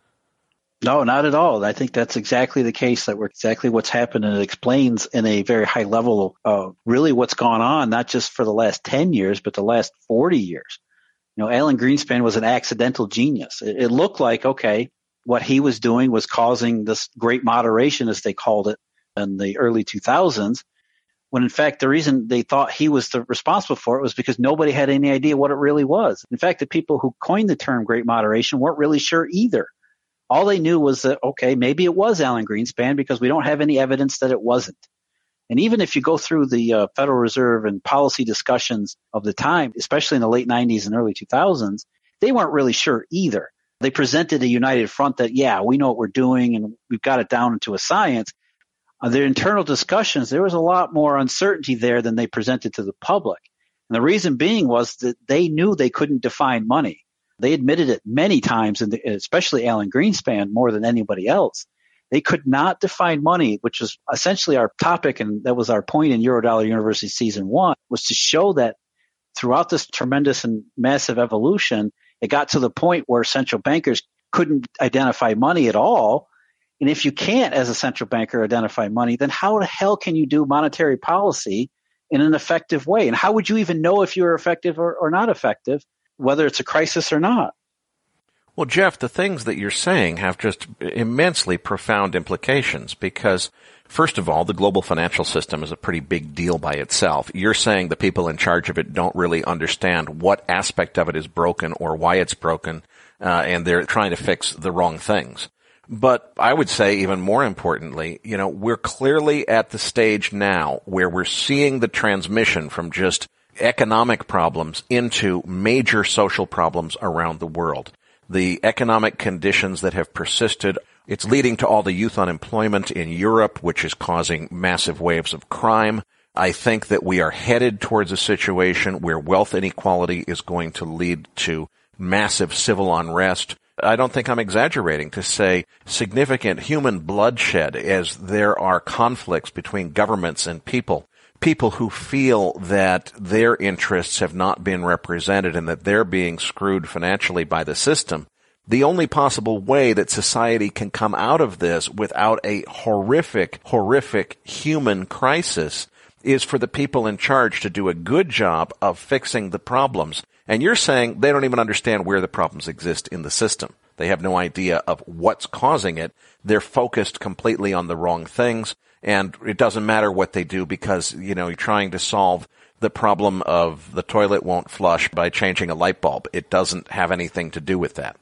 Speaker 3: No, not at all. I think that's exactly the case. That we're exactly what's happened, and it explains in a very high level uh, really what's gone on, not just for the last ten years, but the last forty years. You know, Alan Greenspan was an accidental genius. It, it looked like, okay, what he was doing was causing this great moderation, as they called it in the early two thousands, when in fact the reason they thought he was the, responsible for it was because nobody had any idea what it really was. In fact, the people who coined the term great moderation weren't really sure either. All they knew was that, okay, maybe it was Alan Greenspan because we don't have any evidence that it wasn't. And even if you go through the uh, Federal Reserve and policy discussions of the time, especially in the late nineties and early two thousands, they weren't really sure either. They presented a united front that, yeah, we know what we're doing and we've got it down into a science. Uh, their internal discussions, there was a lot more uncertainty there than they presented to the public. And the reason being was that they knew they couldn't define money. They admitted it many times, and especially Alan Greenspan more than anybody else. They could not define money, which was essentially our topic, and that was our point in Eurodollar University Season one, was to show that throughout this tremendous and massive evolution, it got to the point where central bankers couldn't identify money at all. And if you can't, as a central banker, identify money, then how the hell can you do monetary policy in an effective way? And how would you even know if you're effective or, or not effective, whether it's a crisis or not?
Speaker 2: Well, Jeff, the things that you're saying have just immensely profound implications because, first of all, the global financial system is a pretty big deal by itself. You're saying the people in charge of it don't really understand what aspect of it is broken or why it's broken, uh, and they're trying to fix the wrong things. But I would say even more importantly, you know, we're clearly at the stage now where we're seeing the transmission from just economic problems into major social problems around the world. The economic conditions that have persisted, it's leading to all the youth unemployment in Europe, which is causing massive waves of crime. I think that we are headed towards a situation where wealth inequality is going to lead to massive civil unrest. I don't think I'm exaggerating to say significant human bloodshed as there are conflicts between governments and people. People who feel that their interests have not been represented and that they're being screwed financially by the system. The only possible way that society can come out of this without a horrific, horrific human crisis is for the people in charge to do a good job of fixing the problems. And you're saying they don't even understand where the problems exist in the system. They have no idea of what's causing it. They're focused completely on the wrong things. And it doesn't matter what they do because, you know, you're trying to solve the problem of the toilet won't flush by changing a light bulb. It doesn't have anything to do with that.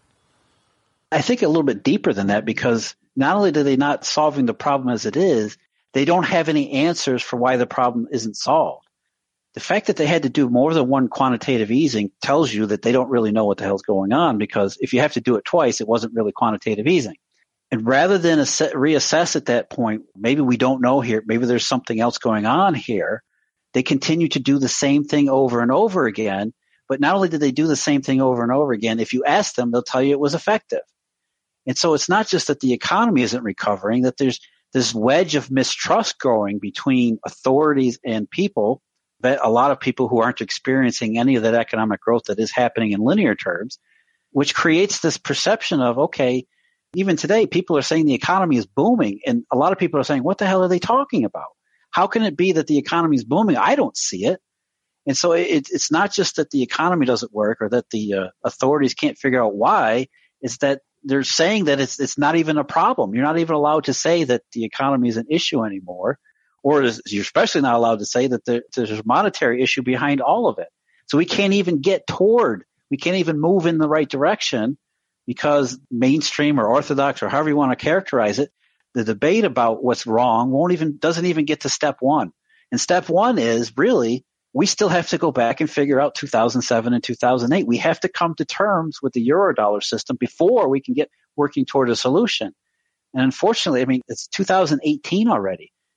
Speaker 3: I think a little bit deeper than that because not only do they not solving the problem as it is, they don't have any answers for why the problem isn't solved. The fact that they had to do more than one quantitative easing tells you that they don't really know what the hell's going on because if you have to do it twice, it wasn't really quantitative easing. And rather than ass- reassess at that point, maybe we don't know here, maybe there's something else going on here, they continue to do the same thing over and over again. But not only did they do the same thing over and over again, if you ask them, they'll tell you it was effective. And so it's not just that the economy isn't recovering, that there's this wedge of mistrust growing between authorities and people, that a lot of people who aren't experiencing any of that economic growth that is happening in linear terms, which creates this perception of, okay, even today, people are saying the economy is booming, and a lot of people are saying, what the hell are they talking about? How can it be that the economy is booming? I don't see it. And so it, it's not just that the economy doesn't work or that the uh, authorities can't figure out why. It's that they're saying that it's it's not even a problem. You're not even allowed to say that the economy is an issue anymore, or is, you're especially not allowed to say that there, there's a monetary issue behind all of it. So we can't even get toward, we can't even move in the right direction because mainstream or orthodox or however you want to characterize it, the debate about what's wrong won't even doesn't even get to step one. And step one is really we still have to go back and figure out two thousand seven and two thousand eight. We have to come to terms with the Eurodollar system before we can get working toward a solution. And unfortunately, I mean, it's two thousand eighteen already.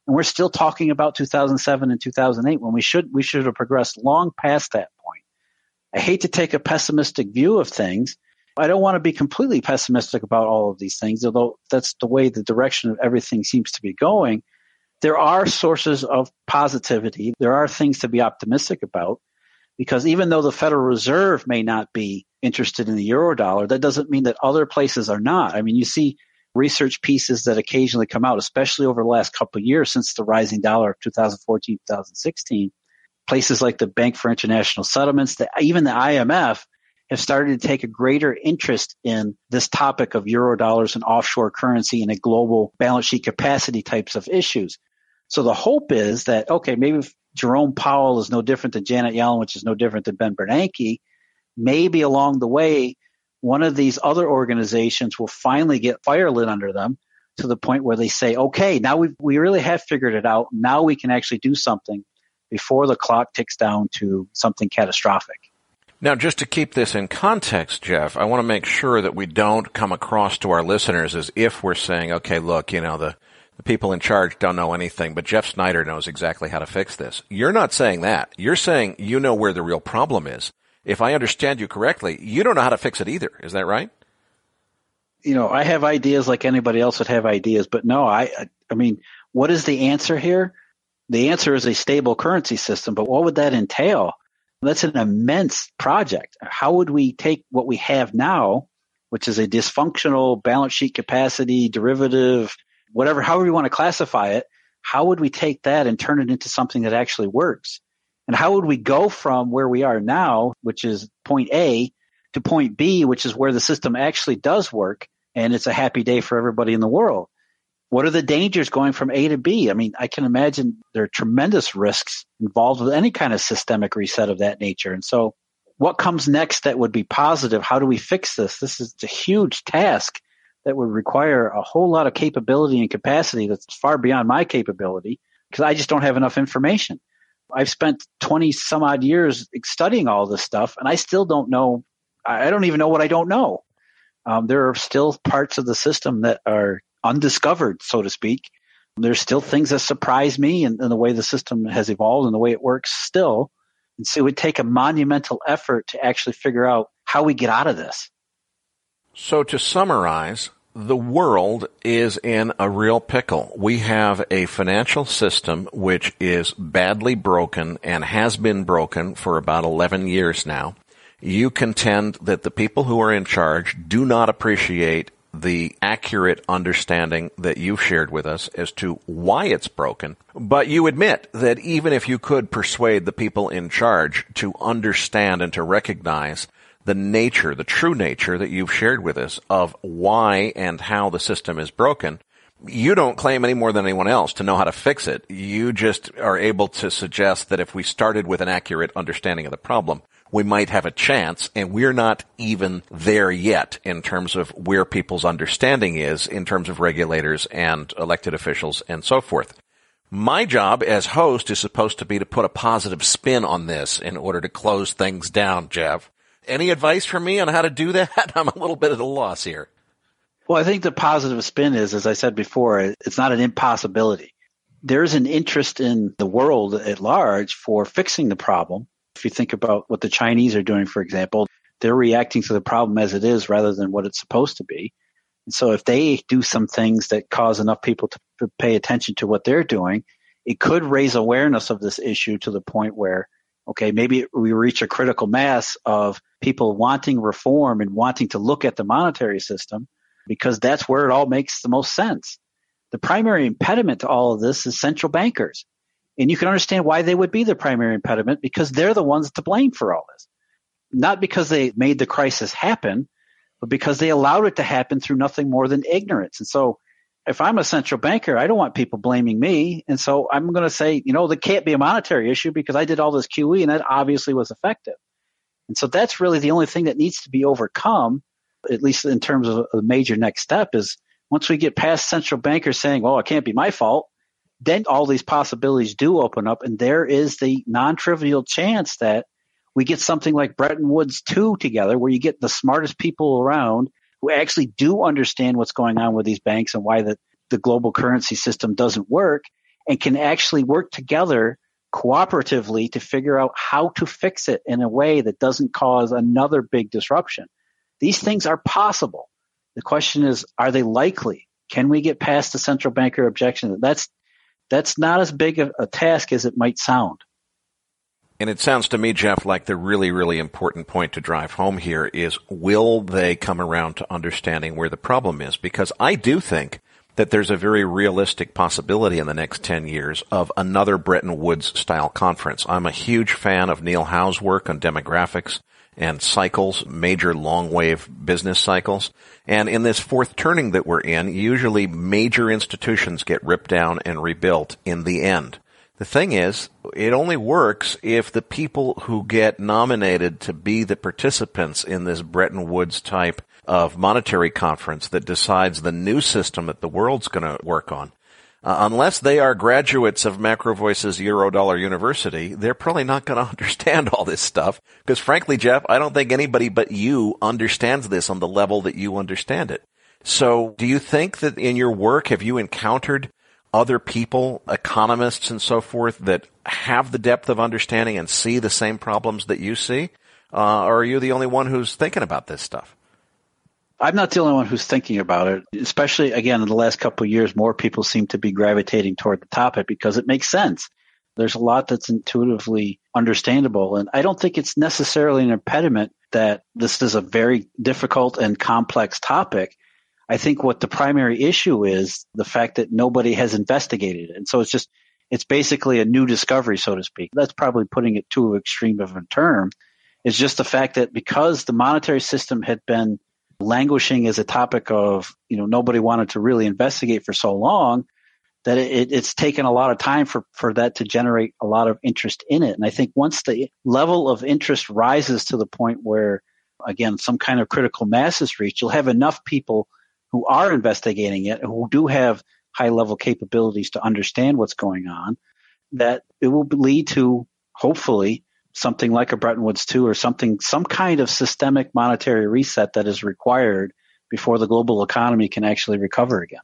Speaker 3: And we're still talking about two thousand seven and two thousand eight when we should we should have progressed long past that point. I hate to take a pessimistic view of things. I don't want to be completely pessimistic about all of these things, although that's the way the direction of everything seems to be going. There are sources of positivity. There are things to be optimistic about, because even though the Federal Reserve may not be interested in the Eurodollar, that doesn't mean that other places are not. I mean, you see research pieces that occasionally come out, especially over the last couple of years since the rising dollar of two thousand fourteen, two thousand sixteen. Places like the Bank for International Settlements, the, even the I M F, have started to take a greater interest in this topic of Eurodollars and offshore currency and a global balance sheet capacity types of issues. So the hope is that, okay, maybe if Jerome Powell is no different than Janet Yellen, which is no different than Ben Bernanke, maybe along the way, one of these other organizations will finally get fire lit under them to the point where they say, okay, now we we really have figured it out. Now we can actually do something before the clock ticks down to something catastrophic.
Speaker 2: Now, just to keep this in context, Jeff, I want to make sure that we don't come across to our listeners as if we're saying, okay, look, you know, the, the people in charge don't know anything, but Jeff Snyder knows exactly how to fix this. You're not saying that. You're saying you know where the real problem is. If I understand you correctly, you don't know how to fix it either. Is that right?
Speaker 3: You know, I have ideas like anybody else would have ideas, but no, I, I mean, what is the answer here? The answer is a stable currency system, but what would that entail? That's an immense project. How would we take what we have now, which is a dysfunctional balance sheet capacity, derivative, whatever, however you want to classify it, how would we take that and turn it into something that actually works? And how would we go from where we are now, which is point A, to point B, which is where the system actually does work, and it's a happy day for everybody in the world? What are the dangers going from A to B? I mean, I can imagine there are tremendous risks involved with any kind of systemic reset of that nature. And so what comes next that would be positive? How do we fix this? This is a huge task that would require a whole lot of capability and capacity that's far beyond my capability because I just don't have enough information. I've spent twenty some odd years studying all this stuff, and I still don't know. I don't even know what I don't know. Um, there are still parts of the system that are undiscovered, so to speak. There's still things that surprise me in, in the way the system has evolved and the way it works still. And so it would take a monumental effort to actually figure out how we get out of this.
Speaker 2: So to summarize, the world is in a real pickle. We have a financial system which is badly broken and has been broken for about eleven years now. You contend that the people who are in charge do not appreciate the accurate understanding that you've shared with us as to why it's broken. But you admit that even if you could persuade the people in charge to understand and to recognize the nature, the true nature that you've shared with us of why and how the system is broken, you don't claim any more than anyone else to know how to fix it. You just are able to suggest that if we started with an accurate understanding of the problem, we might have a chance, and we're not even there yet in terms of where people's understanding is in terms of regulators and elected officials and so forth. My job as host is supposed to be to put a positive spin on this in order to close things down, Jeff. Any advice from me on how to do that? I'm a little bit at a loss here.
Speaker 3: Well, I think the positive spin is, as I said before, it's not an impossibility. There's an interest in the world at large for fixing the problem. If you think about what the Chinese are doing, for example, they're reacting to the problem as it is rather than what it's supposed to be. And so if they do some things that cause enough people to, to pay attention to what they're doing, it could raise awareness of this issue to the point where, okay, maybe we reach a critical mass of people wanting reform and wanting to look at the monetary system because that's where it all makes the most sense. The primary impediment to all of this is central bankers. And you can understand why they would be the primary impediment because they're the ones to blame for all this. Not because they made the crisis happen, but because they allowed it to happen through nothing more than ignorance. And so if I'm a central banker, I don't want people blaming me. And so I'm going to say, you know, there can't be a monetary issue because I did all this Q E and that obviously was effective. And so that's really the only thing that needs to be overcome, at least in terms of a major next step, is once we get past central bankers saying, well, it can't be my fault, then all these possibilities do open up, and there is the non-trivial chance that we get something like Bretton Woods two together, where you get the smartest people around who actually do understand what's going on with these banks and why the, the global currency system doesn't work, and can actually work together cooperatively to figure out how to fix it in a way that doesn't cause another big disruption. These things are possible. The question is, are they likely? Can we get past the central banker objection? That's that's not as big a, a task as it might sound.
Speaker 2: And it sounds to me, Jeff, like the really, really important point to drive home here is, will they come around to understanding where the problem is? Because I do think that there's a very realistic possibility in the next ten years of another Bretton Woods-style conference. I'm a huge fan of Neil Howe's work on demographics and cycles, major long-wave business cycles. And in this fourth turning that we're in, usually major institutions get ripped down and rebuilt in the end. The thing is, it only works if the people who get nominated to be the participants in this Bretton Woods type of monetary conference that decides the new system that the world's going to work on, uh, unless they are graduates of Macro Voices Eurodollar University, they're probably not going to understand all this stuff. Because frankly, Jeff, I don't think anybody but you understands this on the level that you understand it. So do you think that in your work, have you encountered other people, economists and so forth, that have the depth of understanding and see the same problems that you see? Uh, or are you the only one who's thinking about this stuff?
Speaker 3: I'm not the only one who's thinking about it, especially, again, in the last couple of years, more people seem to be gravitating toward the topic because it makes sense. There's a lot that's intuitively understandable, and I don't think it's necessarily an impediment that this is a very difficult and complex topic. I think what the primary issue is the fact that nobody has investigated it. And so it's just, it's basically a new discovery, so to speak. That's probably putting it too extreme of a term. It's just the fact that because the monetary system had been languishing as a topic of, you know, nobody wanted to really investigate for so long, that it, it's taken a lot of time for, for that to generate a lot of interest in it. And I think once the level of interest rises to the point where, again, some kind of critical mass is reached, you'll have enough people who are investigating it, who do have high-level capabilities to understand what's going on, that it will lead to, hopefully, something like a Bretton Woods two or something, some kind of systemic monetary reset that is required before the global economy can actually recover again.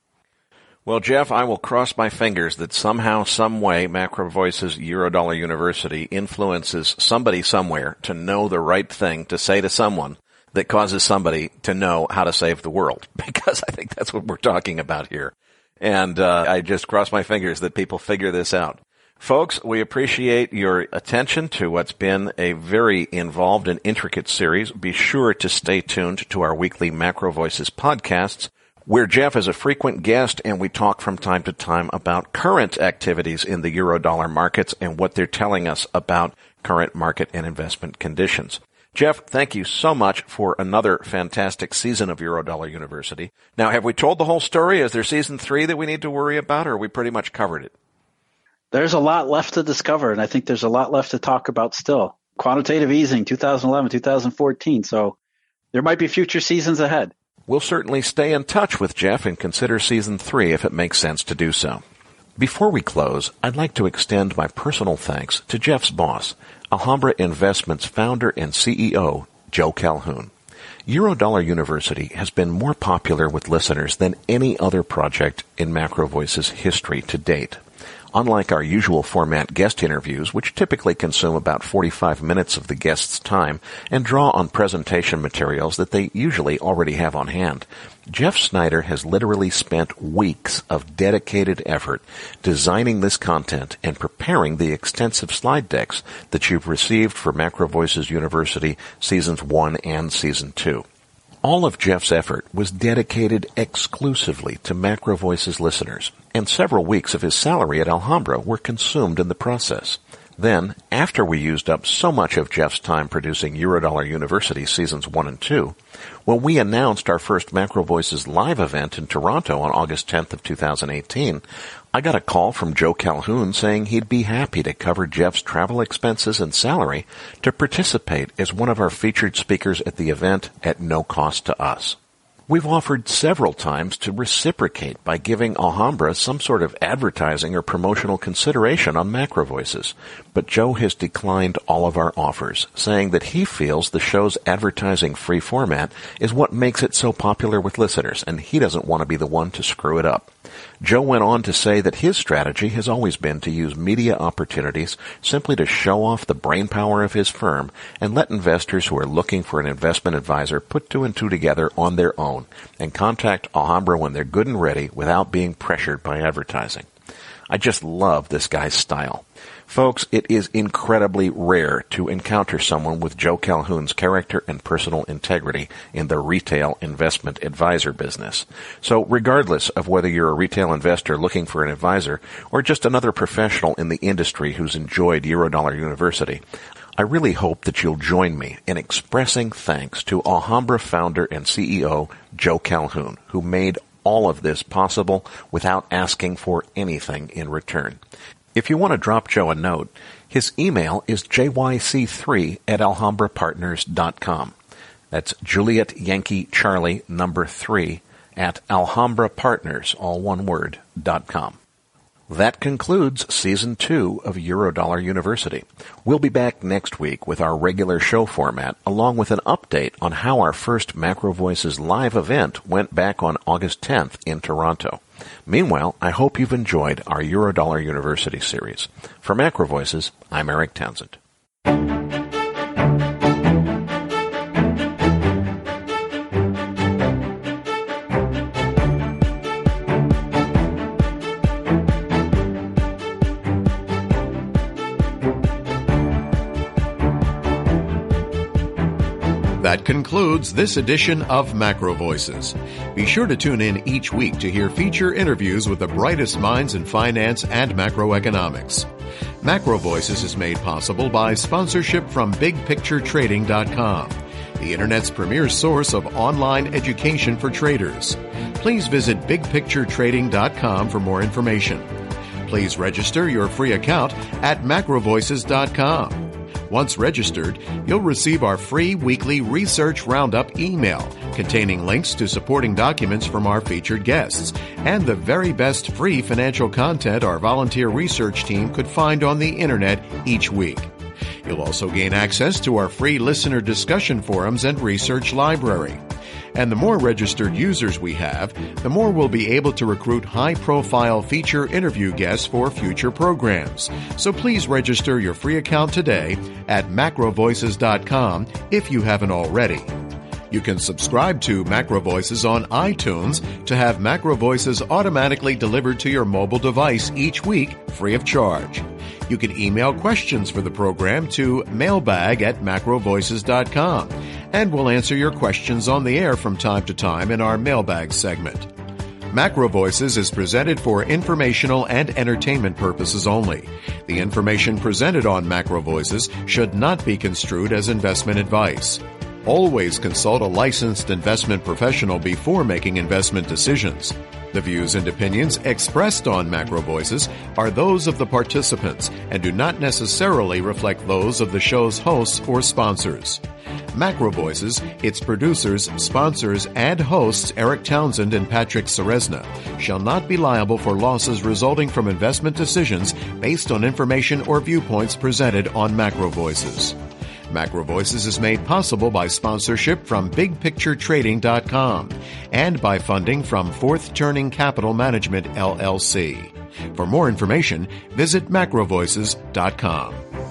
Speaker 2: Well, Jeff, I will cross my fingers that somehow, some way, Macro Voices Eurodollar University influences somebody somewhere to know the right thing to say to someone that causes somebody to know how to save the world, because I think that's what we're talking about here. And uh, I just cross my fingers that people figure this out. Folks, we appreciate your attention to what's been a very involved and intricate series. Be sure to stay tuned to our weekly Macro Voices podcasts, where Jeff is a frequent guest and we talk from time to time about current activities in the Eurodollar markets and what they're telling us about current market and investment conditions. Jeff, thank you so much for another fantastic season of Eurodollar University. Now, have we told the whole story? Is there season three that we need to worry about, or have we pretty much covered it?
Speaker 3: There's a lot left to discover, and I think there's a lot left to talk about still. Quantitative easing, two thousand eleven, two thousand fourteen, so there might be future seasons ahead.
Speaker 2: We'll certainly stay in touch with Jeff and consider season three if it makes sense to do so. Before we close, I'd like to extend my personal thanks to Jeff's boss, Alhambra Investments founder and C E O, Joe Calhoun. Eurodollar University has been more popular with listeners than any other project in Macro Voices history to date. Unlike our usual format guest interviews, which typically consume about forty-five minutes of the guest's time and draw on presentation materials that they usually already have on hand, Jeff Snyder has literally spent weeks of dedicated effort designing this content and preparing the extensive slide decks that you've received for Macro Voices University Seasons one and Season two. All of Jeff's effort was dedicated exclusively to Macro Voices listeners, and several weeks of his salary at Alhambra were consumed in the process. Then, after we used up so much of Jeff's time producing Eurodollar University Seasons one and two, when we announced our first Macro Voices live event in Toronto on August tenth of two thousand eighteen, I got a call from Joe Calhoun saying he'd be happy to cover Jeff's travel expenses and salary to participate as one of our featured speakers at the event at no cost to us. We've offered several times to reciprocate by giving Alhambra some sort of advertising or promotional consideration on Macro Voices, but Joe has declined all of our offers, saying that he feels the show's advertising-free format is what makes it so popular with listeners, and he doesn't want to be the one to screw it up. Joe went on to say that his strategy has always been to use media opportunities simply to show off the brainpower of his firm and let investors who are looking for an investment advisor put two and two together on their own and contact Alhambra when they're good and ready without being pressured by advertising. I just love this guy's style. Folks, it is incredibly rare to encounter someone with Joe Calhoun's character and personal integrity in the retail investment advisor business. So regardless of whether you're a retail investor looking for an advisor or just another professional in the industry who's enjoyed Eurodollar University, I really hope that you'll join me in expressing thanks to Alhambra founder and C E O Joe Calhoun, who made all of this possible without asking for anything in return. If you want to drop Joe a note, his email is j y c three at alhambra partners dot com. That's Juliet Yankee Charlie number three at alhambra partners, all one word, dot com. That concludes Season two of Eurodollar University. We'll be back next week with our regular show format, along with an update on how our first Macro Voices live event went back on August tenth in Toronto. Meanwhile, I hope you've enjoyed our Eurodollar University series. For Macro Voices, I'm Eric Townsend.
Speaker 1: That concludes this edition of Macro Voices. Be sure to tune in each week to hear feature interviews with the brightest minds in finance and macroeconomics. Macro Voices is made possible by sponsorship from big picture trading dot com, the Internet's premier source of online education for traders. Please visit big picture trading dot com for more information. Please register your free account at macro voices dot com. Once registered, you'll receive our free weekly Research Roundup email containing links to supporting documents from our featured guests and the very best free financial content our volunteer research team could find on the Internet each week. You'll also gain access to our free listener discussion forums and research library. And the more registered users we have, the more we'll be able to recruit high-profile feature interview guests for future programs. So please register your free account today at macro voices dot com if you haven't already. You can subscribe to Macro Voices on iTunes to have Macro Voices automatically delivered to your mobile device each week free of charge. You can email questions for the program to mailbag at macro voices dot com, and we'll answer your questions on the air from time to time in our mailbag segment. Macro Voices is presented for informational and entertainment purposes only. The information presented on Macro Voices should not be construed as investment advice. Always consult a licensed investment professional before making investment decisions. The views and opinions expressed on Macro Voices are those of the participants and do not necessarily reflect those of the show's hosts or sponsors. Macro Voices, its producers, sponsors, and hosts Eric Townsend and Patrick Ceresna shall not be liable for losses resulting from investment decisions based on information or viewpoints presented on Macro Voices. Macro Voices is made possible by sponsorship from big picture trading dot com and by funding from Fourth Turning Capital Management, L L C. For more information, visit macro voices dot com.